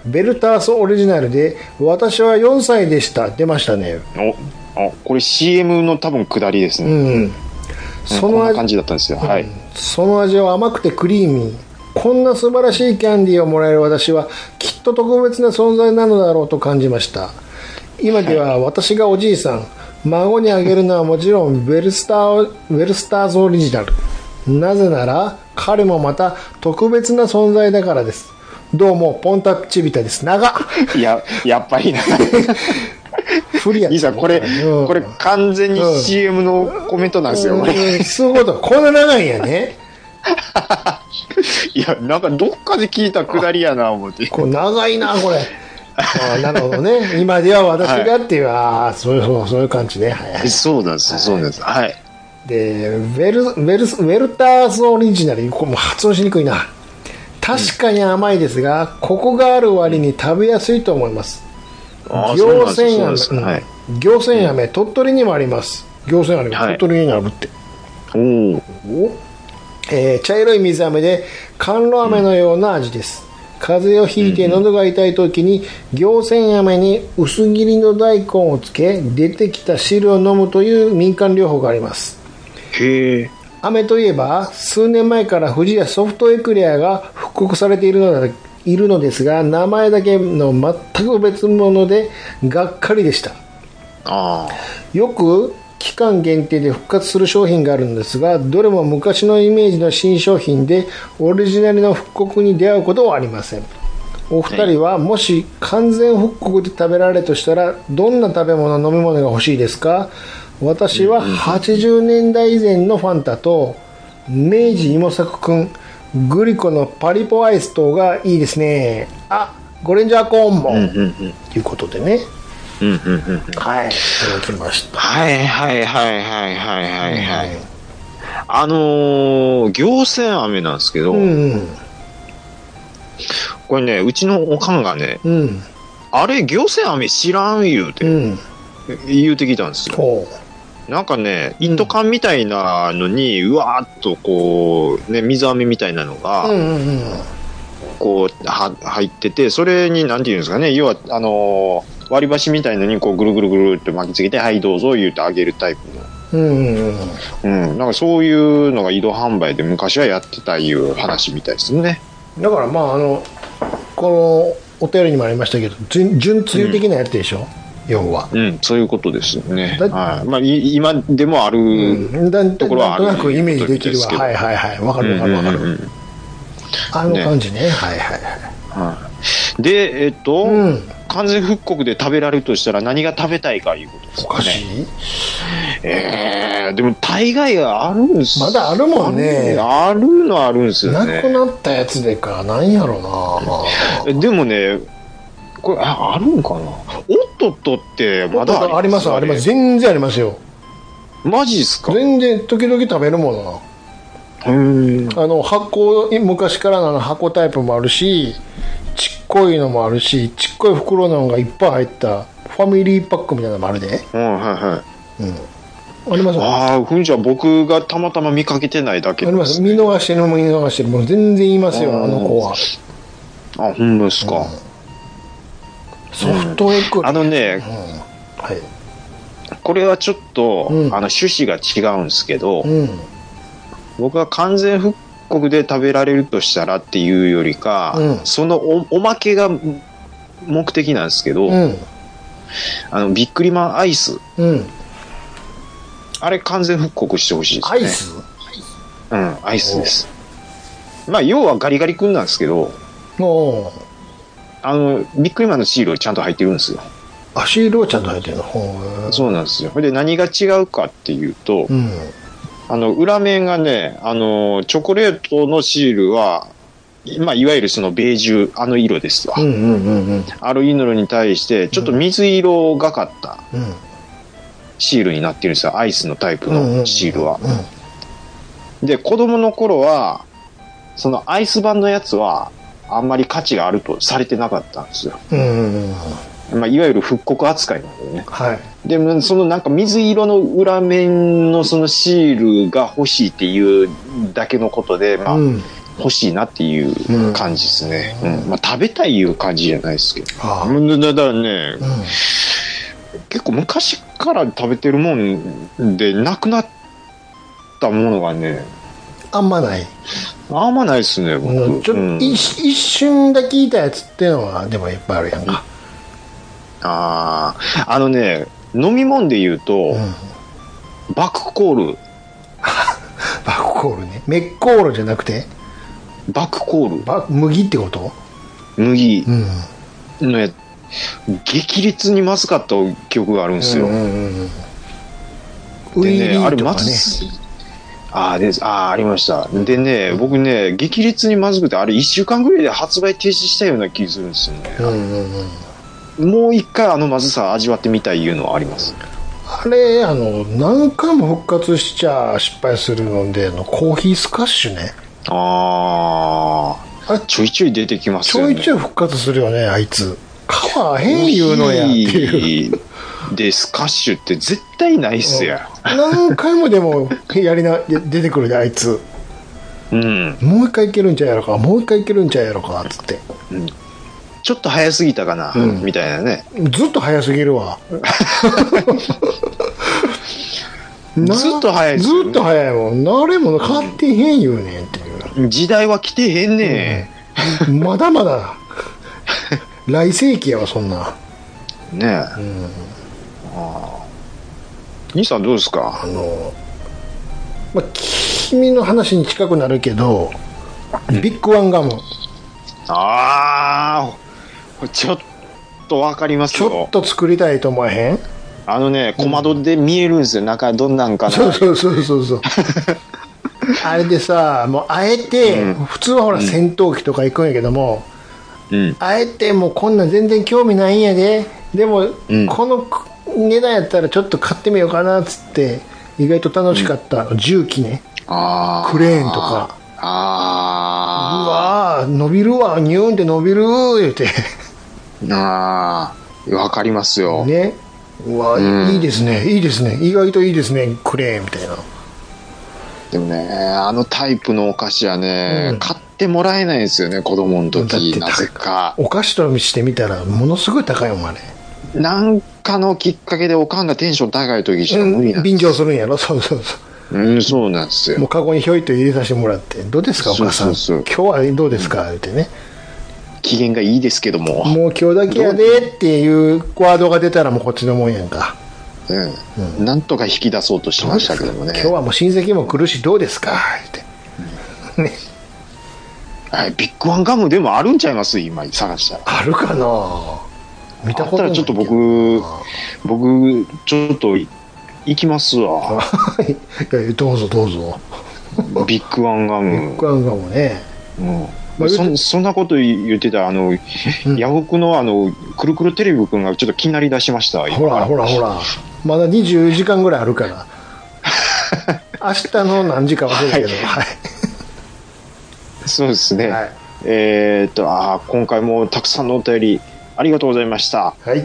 ベルタースオリジナルで私はよんさいでした。出ましたね。 お、あ、これ シーエム の多分下りですね。うん。その味、こんな感じだったんですよ。はい。 その味は甘くてクリーミー。こんな素晴らしいキャンディーをもらえる私はきっと特別な存在なのだろうと感じました。今では私がおじいさん、はい、孫にあげるのはもちろんベルスター、ベルスターズオリジナル。なぜなら彼もまた特別な存在だからです。どうもポンタチビタです。長っ。 いや、やっぱりな。 フリア、 いいさ、これ、うん、これ完全に シーエム のコメントなんですよ、これ。 うん、そういうこと。こんな長いんやね。 いや、なんかどっかで聞いたくだりやな、思って。 こう長いな、これ。あ、なるほどね。今では私がっていう、はい、ああ、そういう、そういう感じね。はいはい、 そうなんです、はい、そうなんです。はい。 で、ウェル、ウェル、ウェルターズオリジナル、これも発音しにくいな。確かに甘いですが、うん、コクがある割に食べやすいと思います。行船飴、行船飴、鳥取にもあります。行船飴が鳥取にあるって。はい、おお。えー、茶色い水飴で甘露飴のような味です。風邪をひいて喉が痛い時に行船飴に薄切りの大根をつけ出てきた汁を飲むという民間療法があります。 へえ。 飴といえば数年前から富士屋ソフトエクレアが復刻されているのだいるのですが、名前だけの全く別物でがっかりでした。あよく期間限定で復活する商品があるんですが、どれも昔のイメージの新商品でオリジナルの復刻に出会うことはありません。お二人はもし完全復刻で食べられるとしたらどんな食べ物飲み物が欲しいですか？私ははちじゅうねんだい以前のファンタと明治芋作くんグリコのパリポアイス等がいいですね。あ、ゴレンジャーコーンも、うんうんうん、ということでね。うんうんうん、はい、いただきました。 はいはいはいはいはいはいはい。うん、あのー、行船飴なんですけど、うんうん、これね、うちのおかんがね、うん、あれ行船飴知らん言うて、うん、言うてきたんですよ。なんかね、イント缶みたいなのに、うん、うわーっとこう、ね、水飴みたいなのが、うんうんうん、こうは入ってて、それになんていうんですかね、要はあのー、割り箸みたいのにこうぐるぐるぐるって巻きつけて、はいどうぞ言うてあげるタイプの、うんうんうん、なんかそういうのが移動販売で昔はやってたいう話みたいですね。 だからまああのこのお便りにもありましたけど、純つゆ的なやつでしょ、うん、要は、 うん、そういうことですよね。はい、まあ今でもある、うん、 ところはある、なんとなくイメージできるわ。はいはいはい、わかるわかるわかる、うんうんうん、あの感じ ね, ねはいはいはい、 はい、でえっと、うん、完全復刻で食べられるとしたら何が食べたいかいうことですね。 おかしい。 えー、でも大概があるんす。 まだあるもんね。 あるのあるんですよね。 なくなったやつでか、なんやろな。でもね、これ あ, あるんかな。おっとっとってまだあ, ありますあります。全然ありますよ。 マジっすか。 全然時々食べるものな。へー。あの箱、昔からの箱タイプもあるし、ちっこいのもあるし、ちっこい袋のがいっぱい入ったファミリーパックみたいなのもあるで。うん、はいはい。うん。あります。 ああ、ふんじゃ僕がたまたま見かけてないだけ、 ね、あります。見逃してるも見逃してるもう全然言いますよ、あの子は。 あ、ほんまですか。うん、 ソフトエクレ、 うん、あのね、うん、はい。これはちょっと、うん、あの趣旨が違うんですけど、うん、僕は完全復刻で食べられるとしたらっていうよりか、うん、その お, おまけが目的なんですけど、うん、あのビックリマンアイス、うん、あれ完全復刻してほしいですね。 アイス？ うん、アイスです。まあ要はガリガリ君なんですけど、おあのビックリマンのシールちゃんと入ってるんですよ。 あ、シールはちゃんと入ってるの。 そうなんですよ。で何が違うかっていうと、うん、あの裏面がね、あのチョコレートのシールは、まあ、いわゆるそのベージュ、あの色ですわ、うんうんうんうん、ある色に対してちょっと水色がかったシールになってるんですよ、アイスのタイプのシールは、うんうんうんうん、で子供の頃はそのアイス版のやつはあんまり価値があるとされてなかったんですよ、うんうんうん、まあ、いわゆる復刻扱いなんでね、はい、でもそのなんか水色の裏面のそのシールが欲しいっていうだけのことで、まあ、うん、 欲しいなっていう感じですね。うんうん、まあ、食べたいいう感じじゃないですけど。ああだからね、うん、結構昔から食べてるもんでなくなったものがね、 あんまない。 あんまないですね、僕。 ちょ、うん、一, 一瞬だけいたやつっていうのはでもいっぱいあるやんか。 ああ、あのね、飲み物で言うと、うん、バクコール。 バクコールね。メッコールじゃなくてバクコール。 バ麦ってこと？ 麦。うん。のや、激烈にまずかった記憶があるんですよ。うんうんうん、でね、あれまず、あであありました。でね、僕ね、激烈にまずくて、あれいっしゅうかんぐらいで発売停止したような気がするんですよね。うんうんうん、もう一回あのまずさ味わってみたいいうのはあります。 あれ、あの、何回も復活しちゃ失敗するので、のコーヒースカッシュね。 ああ。ちょいちょい出てきますよね。 ちょいちょい復活するよね、あいつ。買わへん言うのやっていう。 で、スカッシュって絶対ないっすや。 何回もでもやりな、出てくるで、あいつ。うん。もう一回いけるんちゃうやろか、もう一回いけるんちゃうやろか、つって。うん。 ちょっと早すぎたかな、うん、みたいなね。 ずっと早すぎるわ。 ずっと早いですよね。 ずっと早いもん。誰も変わってへん言うねんっていう。 時代は来てへんねん。うん、まだまだ。来世紀やわ、そんな。 ねえ。うん、あ兄さんどうですか？あの、 まあ、君の話に近くなるけど、ビッグワンガム。 ああ、ちょっとわかりますよ。 ちょっと作りたいと思わへん？ あのね、小窓で見えるんですよ、中どんなんかな。 そうそうそうそうそう。あれでさ、もうあえて、うん、普通はほら戦闘機とか行くんやけども、うん、あえてもうこんなん全然興味ないんやで、でも、うん、この値段やったらちょっと買ってみようかなっつって意外と楽しかった、うん、重機ね、あクレーンとか、あうわ伸びるわ、ニューンって伸びる言うてああ、わかりますよね。うわ、うん、いいですね、いいですね、意外といいですね、クレーンみたいな。 でもね、あのタイプのお菓子はね、うん、買ってもらえないんですよね、子供の時。なぜかお菓子としてみたらものすごい高いもんあれ。 なんかのきっかけでおかんがテンション高い時しか無理なんです、うん、 便乗するんやろ。そうそうそう、 うん、そうなんですよ。 もうカゴにひょいと入れさせてもらって、どうですかお母さん、そうそうそう、今日はどうですか、うん、言ってね、 機嫌がいいですけども、 もう今日だけやでっていうワードが出たらもうこっちのもんやんか。 うんうん、なんとか引き出そうとしましたけどもね。 今日はもう親戚も来るしどうですかって、 うんね、はい、ビッグワンガムでもあるんちゃいます？今探したらあるかな。見たことない。 あったらちょっと僕僕ちょっと行きますわ。 いやどうぞどうぞ。 ビッグワンガム、 ビッグワンガムね、うん、 まあ、そ, そんなこと言ってたあの、うん、ヤフオクのあのくるくるテレビくんがちょっと気になりだしました。 ほらほらほら、まだにじゅうじかんぐらいあるから明日の何時か忘れたけど、はい、はい、 そうですね、はい、えー、っとあ今回もたくさんのお便りありがとうございました。 はい、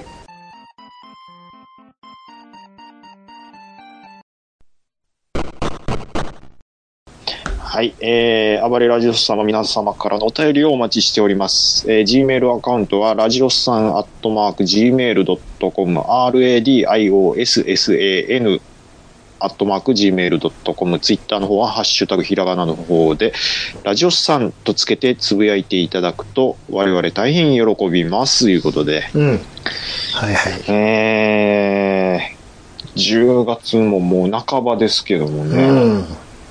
はい、えー、暴れラジオスさんの皆様からのお便りをお待ちしております。えー、Gmail アカウントはラジオスさんアットマーク ジーメールドットコム ラディオスアットマーク ジーメールドットコム、 ツイッターの方はハッシュタグひらがなの方でラジオスさんとつけてつぶやいていただくと我々大変喜びますということで、うん、はいはい、えー、じゅうがつももう半ばですけどもね、うん、うん、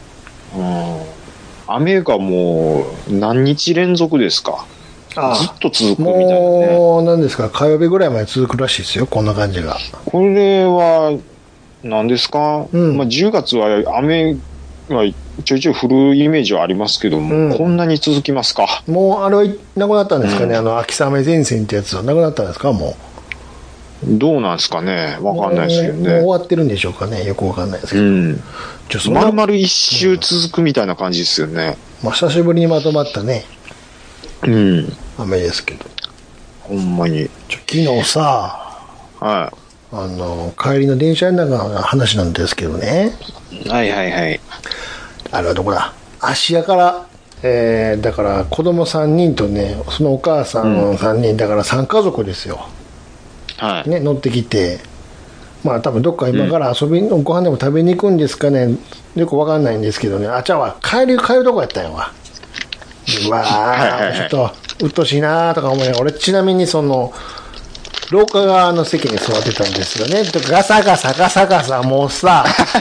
雨がもう何日連続ですか？ああ、ずっと続くみたいなね。 もう何ですか、火曜日ぐらいまで続くらしいですよ、こんな感じが。 これは何ですか、うん、まあ、じゅうがつは雨がちょいちょい降るイメージはありますけども、うん、こんなに続きますか？ もうあれはなくなったんですかね、うん、あの秋雨前線ってやつはなくなったんですか？もうどうなんですかね、わかんないですけどね。もう終わってるんでしょうかね、よくわかんないですけど、うん、 ちょそんな丸々一周続くみたいな感じですよね、 うん、まあ、久しぶりにまとまったね、うん、雨ですけど、 ほんまにちょ昨日さ、はい、あの帰りの電車の中の話なんですけどね、 はいはいはい、 あれはどこだ、芦屋からえー、だから子供さんにんとね、そのお母さんさんにん、うん、だからさん家族ですよ、 はいね、乗ってきて、まあ多分どっか今から遊びのご飯でも食べに行くんですかね、よくわかんないんですけどね、あちゃは帰り帰るとこやったんやわ。うわー、ちょっとうっとしいなーとか思いながら、俺ちなみにその廊下側の席に座ってたんですよね。ガサガサガサガサもうさ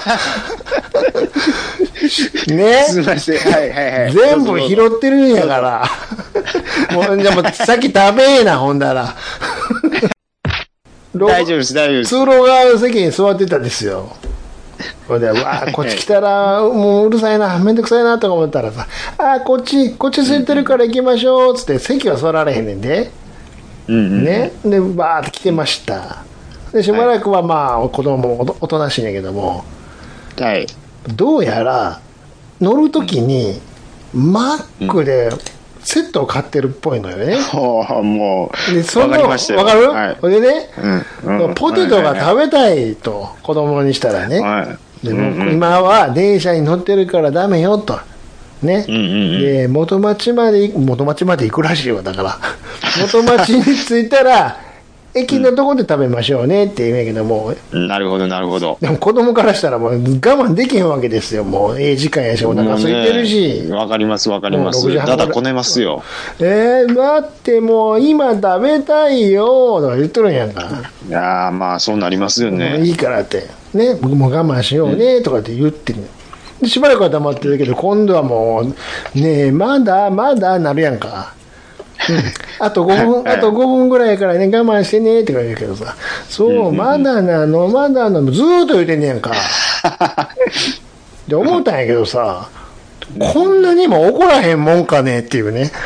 ね、 すみません、はいはいはい、 全部拾ってるんやからもうじゃもう先食べえな、ほんだら大丈夫です大丈夫です。 通路側の席に座ってたんですよ。ほんで、わあこっち来たらもううるさいな、めんどくさいなとか思ったらさ、あこっちこっち空いてるから行きましょうつって席は座られへんねんで、うんうん、ね、でバーって来てました。でしばらくはまあ子供もおとなしいんやけども、 はい、 どうやら乗るときにマックでセットを買ってるっぽいのよね。 うん、もうでその分かりましたよ。 分かる？ はい、 それでね、 うんうん、 ポテトが食べたいと、はいはいはい、子供にしたらね、はい、でもう今は電車に乗ってるからダメよと。ね、うんうんうん、で元町まで元町まで行くらしいよ。だから元町に着いたら駅のとこで食べましょうねって言うんやけども、 うん、なるほどなるほど。 でも子供からしたらもう我慢できへんわけですよ。もうええ時間やしお腹空いてるし。 わ、ね、かりますわかります。だだこねますよ。 えー、待ってもう今食べたいよとか言っとるんやんか。 いやまあそうなりますよね。 いいからってね、僕も我慢しようねとかって言ってる、でしばらくは黙ってるけど今度はもうねえまだまだなるやんか、うん、あとごふんあとごふんぐらいやからね我慢してねって言うけどさ、そうまだなのまだなのずーっと言うてんねやんかで思ったんやけどさ、こんなにも怒らへんもんかねっていうね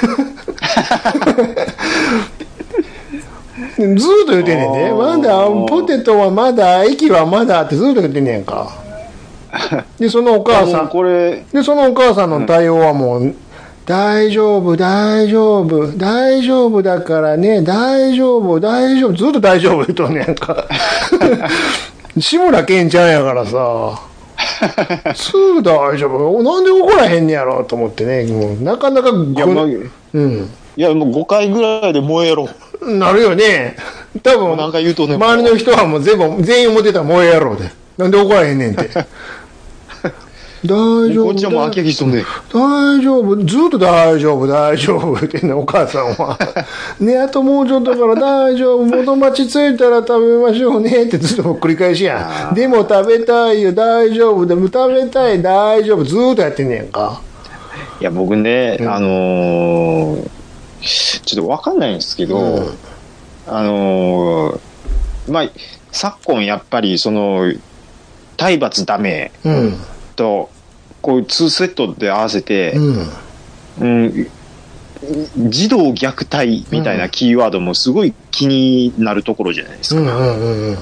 ずーっと言うてんねんで、まだポテトはまだ駅はまだってずーっと言ってんねやんか。でそのお母さんこれでそのお母さんの対応はもう、うん、大丈夫大丈夫大丈夫だからね大丈夫大丈夫ずっと大丈夫言うとんねやんか志村けんちゃんやからさすぐ大丈夫なんで怒らへんねやろと思ってね、もうなかなかいや、まあ、うん、 いやもうごかいぐらいで燃えろなるよね。多分なんか言うとね、周りの人はもう全部全員思ってたら燃えやろうで、なんで怒らへんねんって大丈夫こっちはもう飽き飽きしとんね、大丈夫ずっと大丈夫大丈夫ってねお母さんはね、あともうちょっとから大丈夫元町着いたら食べましょうねってずっと繰り返しやん。でも食べたいよ大丈夫でも食べたい大丈夫ずっとやってんねやんか。 いや僕ね、うん、あのー、ちょっと分かんないんですけど、うん、あのー、まあ昨今やっぱりその体罰ダメと、うんこうにセットで合わせて、うんうん、児童虐待みたいなキーワードもすごい気になるところじゃないですか。うんうんうん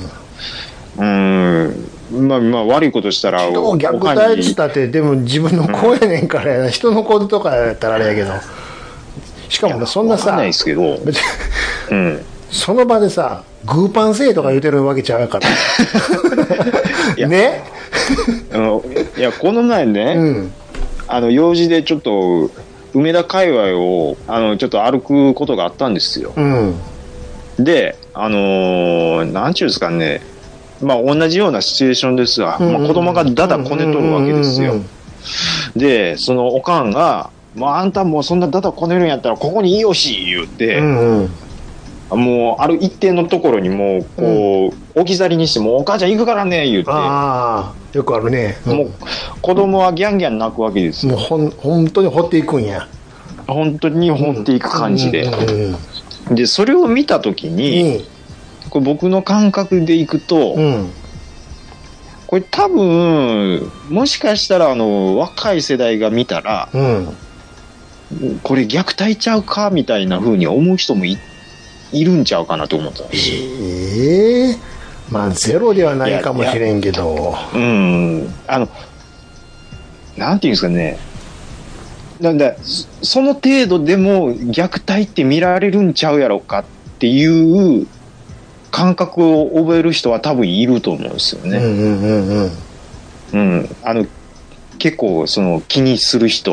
うん、まあまあ悪いことしたら児童虐待って言ったってでも自分の子やねんからやな、うん、人の子とかやったらあれやけど、しかもそんなさ、 ないですけど、 うん、その場でさグーパンせえとか言うてるわけちゃうからねあのいやこの前ね、うん、あの用事でちょっと梅田界隈をあのちょっと歩くことがあったんですよ、うん、であのー、なんちゅうんですかね、まあ同じようなシチュエーションですが、うんまあ、子供がだだこねとるわけですよ、うんうんうんうん、でそのおかんが、まあ、あんたもうそんなだだこねるんやったらここにいよし言うて、うんうんもうある一定のところにもうこう、うん、置き去りにしてもお母ちゃん行くからね言って、 ああよくあるね、 うん、もう子供はギャンギャン泣くわけですよ。 もうほん本当に掘っていくんや、 本当に掘っていく感じで、うんうんうん、でそれを見た時に、うん、これ僕の感覚でいくと、うん、これ多分もしかしたらあの若い世代が見たら、うん、これ虐待ちゃうかみたいな風に思う人もいているんちゃうかなと思ったんですよ。 ええー、まあゼロではないかもしれんけど、 うんあのなんていうんですかね、なんだその程度でも虐待って見られるんちゃうやろかっていう感覚を覚える人は多分いると思うんですよね。うんうんうんうん。うんあの結構その気にする人は。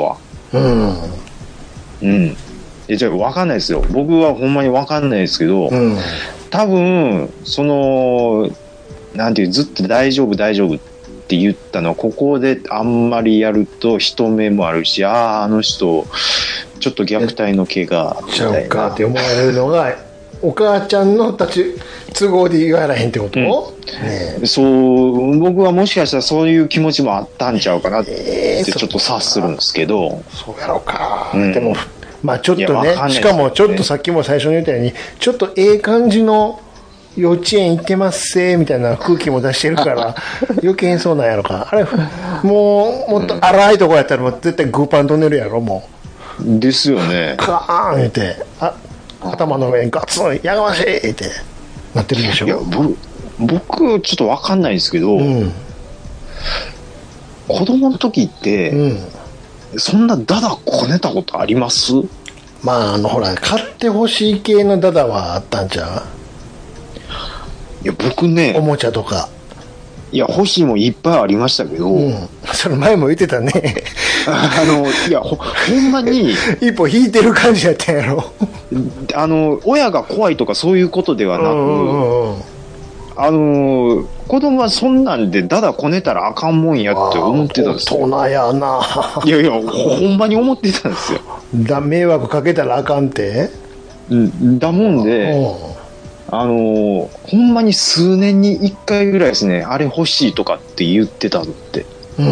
うん。 うん。え、じゃあ分かんないですよ。僕はほんまに分かんないですけど、うん、多分、その、なんていう、ずっと大丈夫大丈夫って言ったのは、ここであんまりやると人目もあるし、ああ、あの人、ちょっと虐待の怪我みたいな。 ちゃうかって思われるのが、お母ちゃんの立ち都合で言われへんってこと、うんね、そう僕はもしかしたらそういう気持ちもあったんちゃうかなってちょっと察するんですけど、 えー、そうやろうか、うん、でもまあちょっと ね, ねしかもちょっとさっきも最初に言ったようにちょっとええ感じの幼稚園行ってますせみたいな空気も出してるから余計にそうなんやろか。あれもうもっと荒いとこやったらもう絶対グーパントネルやろもうですよね。 カーン言ってあ頭の上にガツンやがましいってなってるでしょ。 いや僕ちょっと分かんないですけど、うん、子供の時って、うん、そんなダダこねたことあります？ まああのほら買ってほしい系のダダはあったんちゃう？いや僕ねおもちゃとかいや欲しいもんいっぱいありましたけど、うん、 それ前も言ってたねあのいや ほ, ほんまに一歩引いてる感じやったんやろあの親が怖いとかそういうことではなく、うんうんうん、あの子供はそんなんでダダこねたらあかんもんやって思ってたんですよ。 大人やないやいやほんまに思ってたんですよ。 だ迷惑かけたらあかんってだもんであのほんまに数年にいっかいぐらいですねあれ欲しいとかって言ってたのって、うん、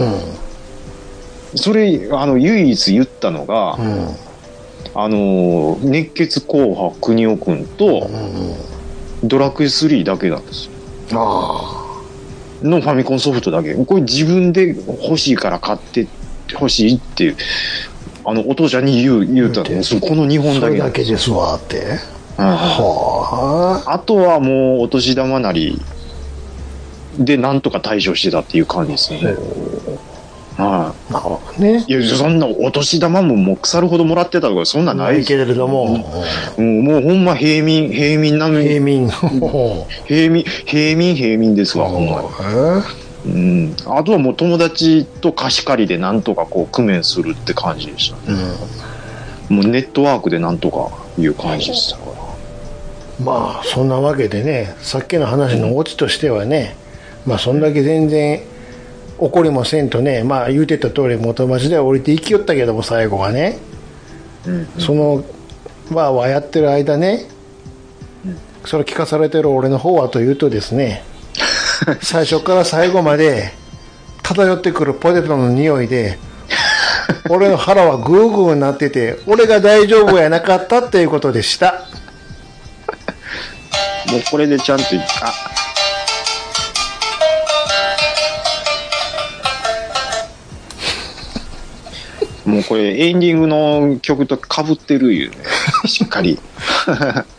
それあの唯一言ったのが、うん、あの熱血紅白邦夫くんと、うん、ドラクエスリーだけなんですよ。あのファミコンソフトだけ。これ自分で欲しいから買って欲しいっていうあのお父ちゃんに言う言うたのこのにほんだけ。それだけですわって、うん、 はあ、あとはもうお年玉なりでなんとか対処してたっていう感じですよね。はい、なるほどね。いやそんなお年玉ももう腐るほどもらってたとかそんなないけれども、 うん、もうほんま平民平民並み平民平民平民平民ですわほんまに、うん、あとはもう友達と貸し借りでなんとかこう工面するって感じでしたね、うん、もうネットワークでなんとかいう感じでした。 まあそんなわけでねさっきの話のオチとしてはね、まあそんだけ全然怒りもせんとね、まあ言うてた通り元町では降りていきよったけども最後はね、うんうん、そのわーわーやってる間ね、うん、それ聞かされてる俺の方はというとですね最初から最後まで漂ってくるポテトの匂いで俺の腹はグーグーなってて俺が大丈夫やなかったっていうことでしたもうこれでちゃんとあもうこれエンディングの曲と被ってるよねしっかり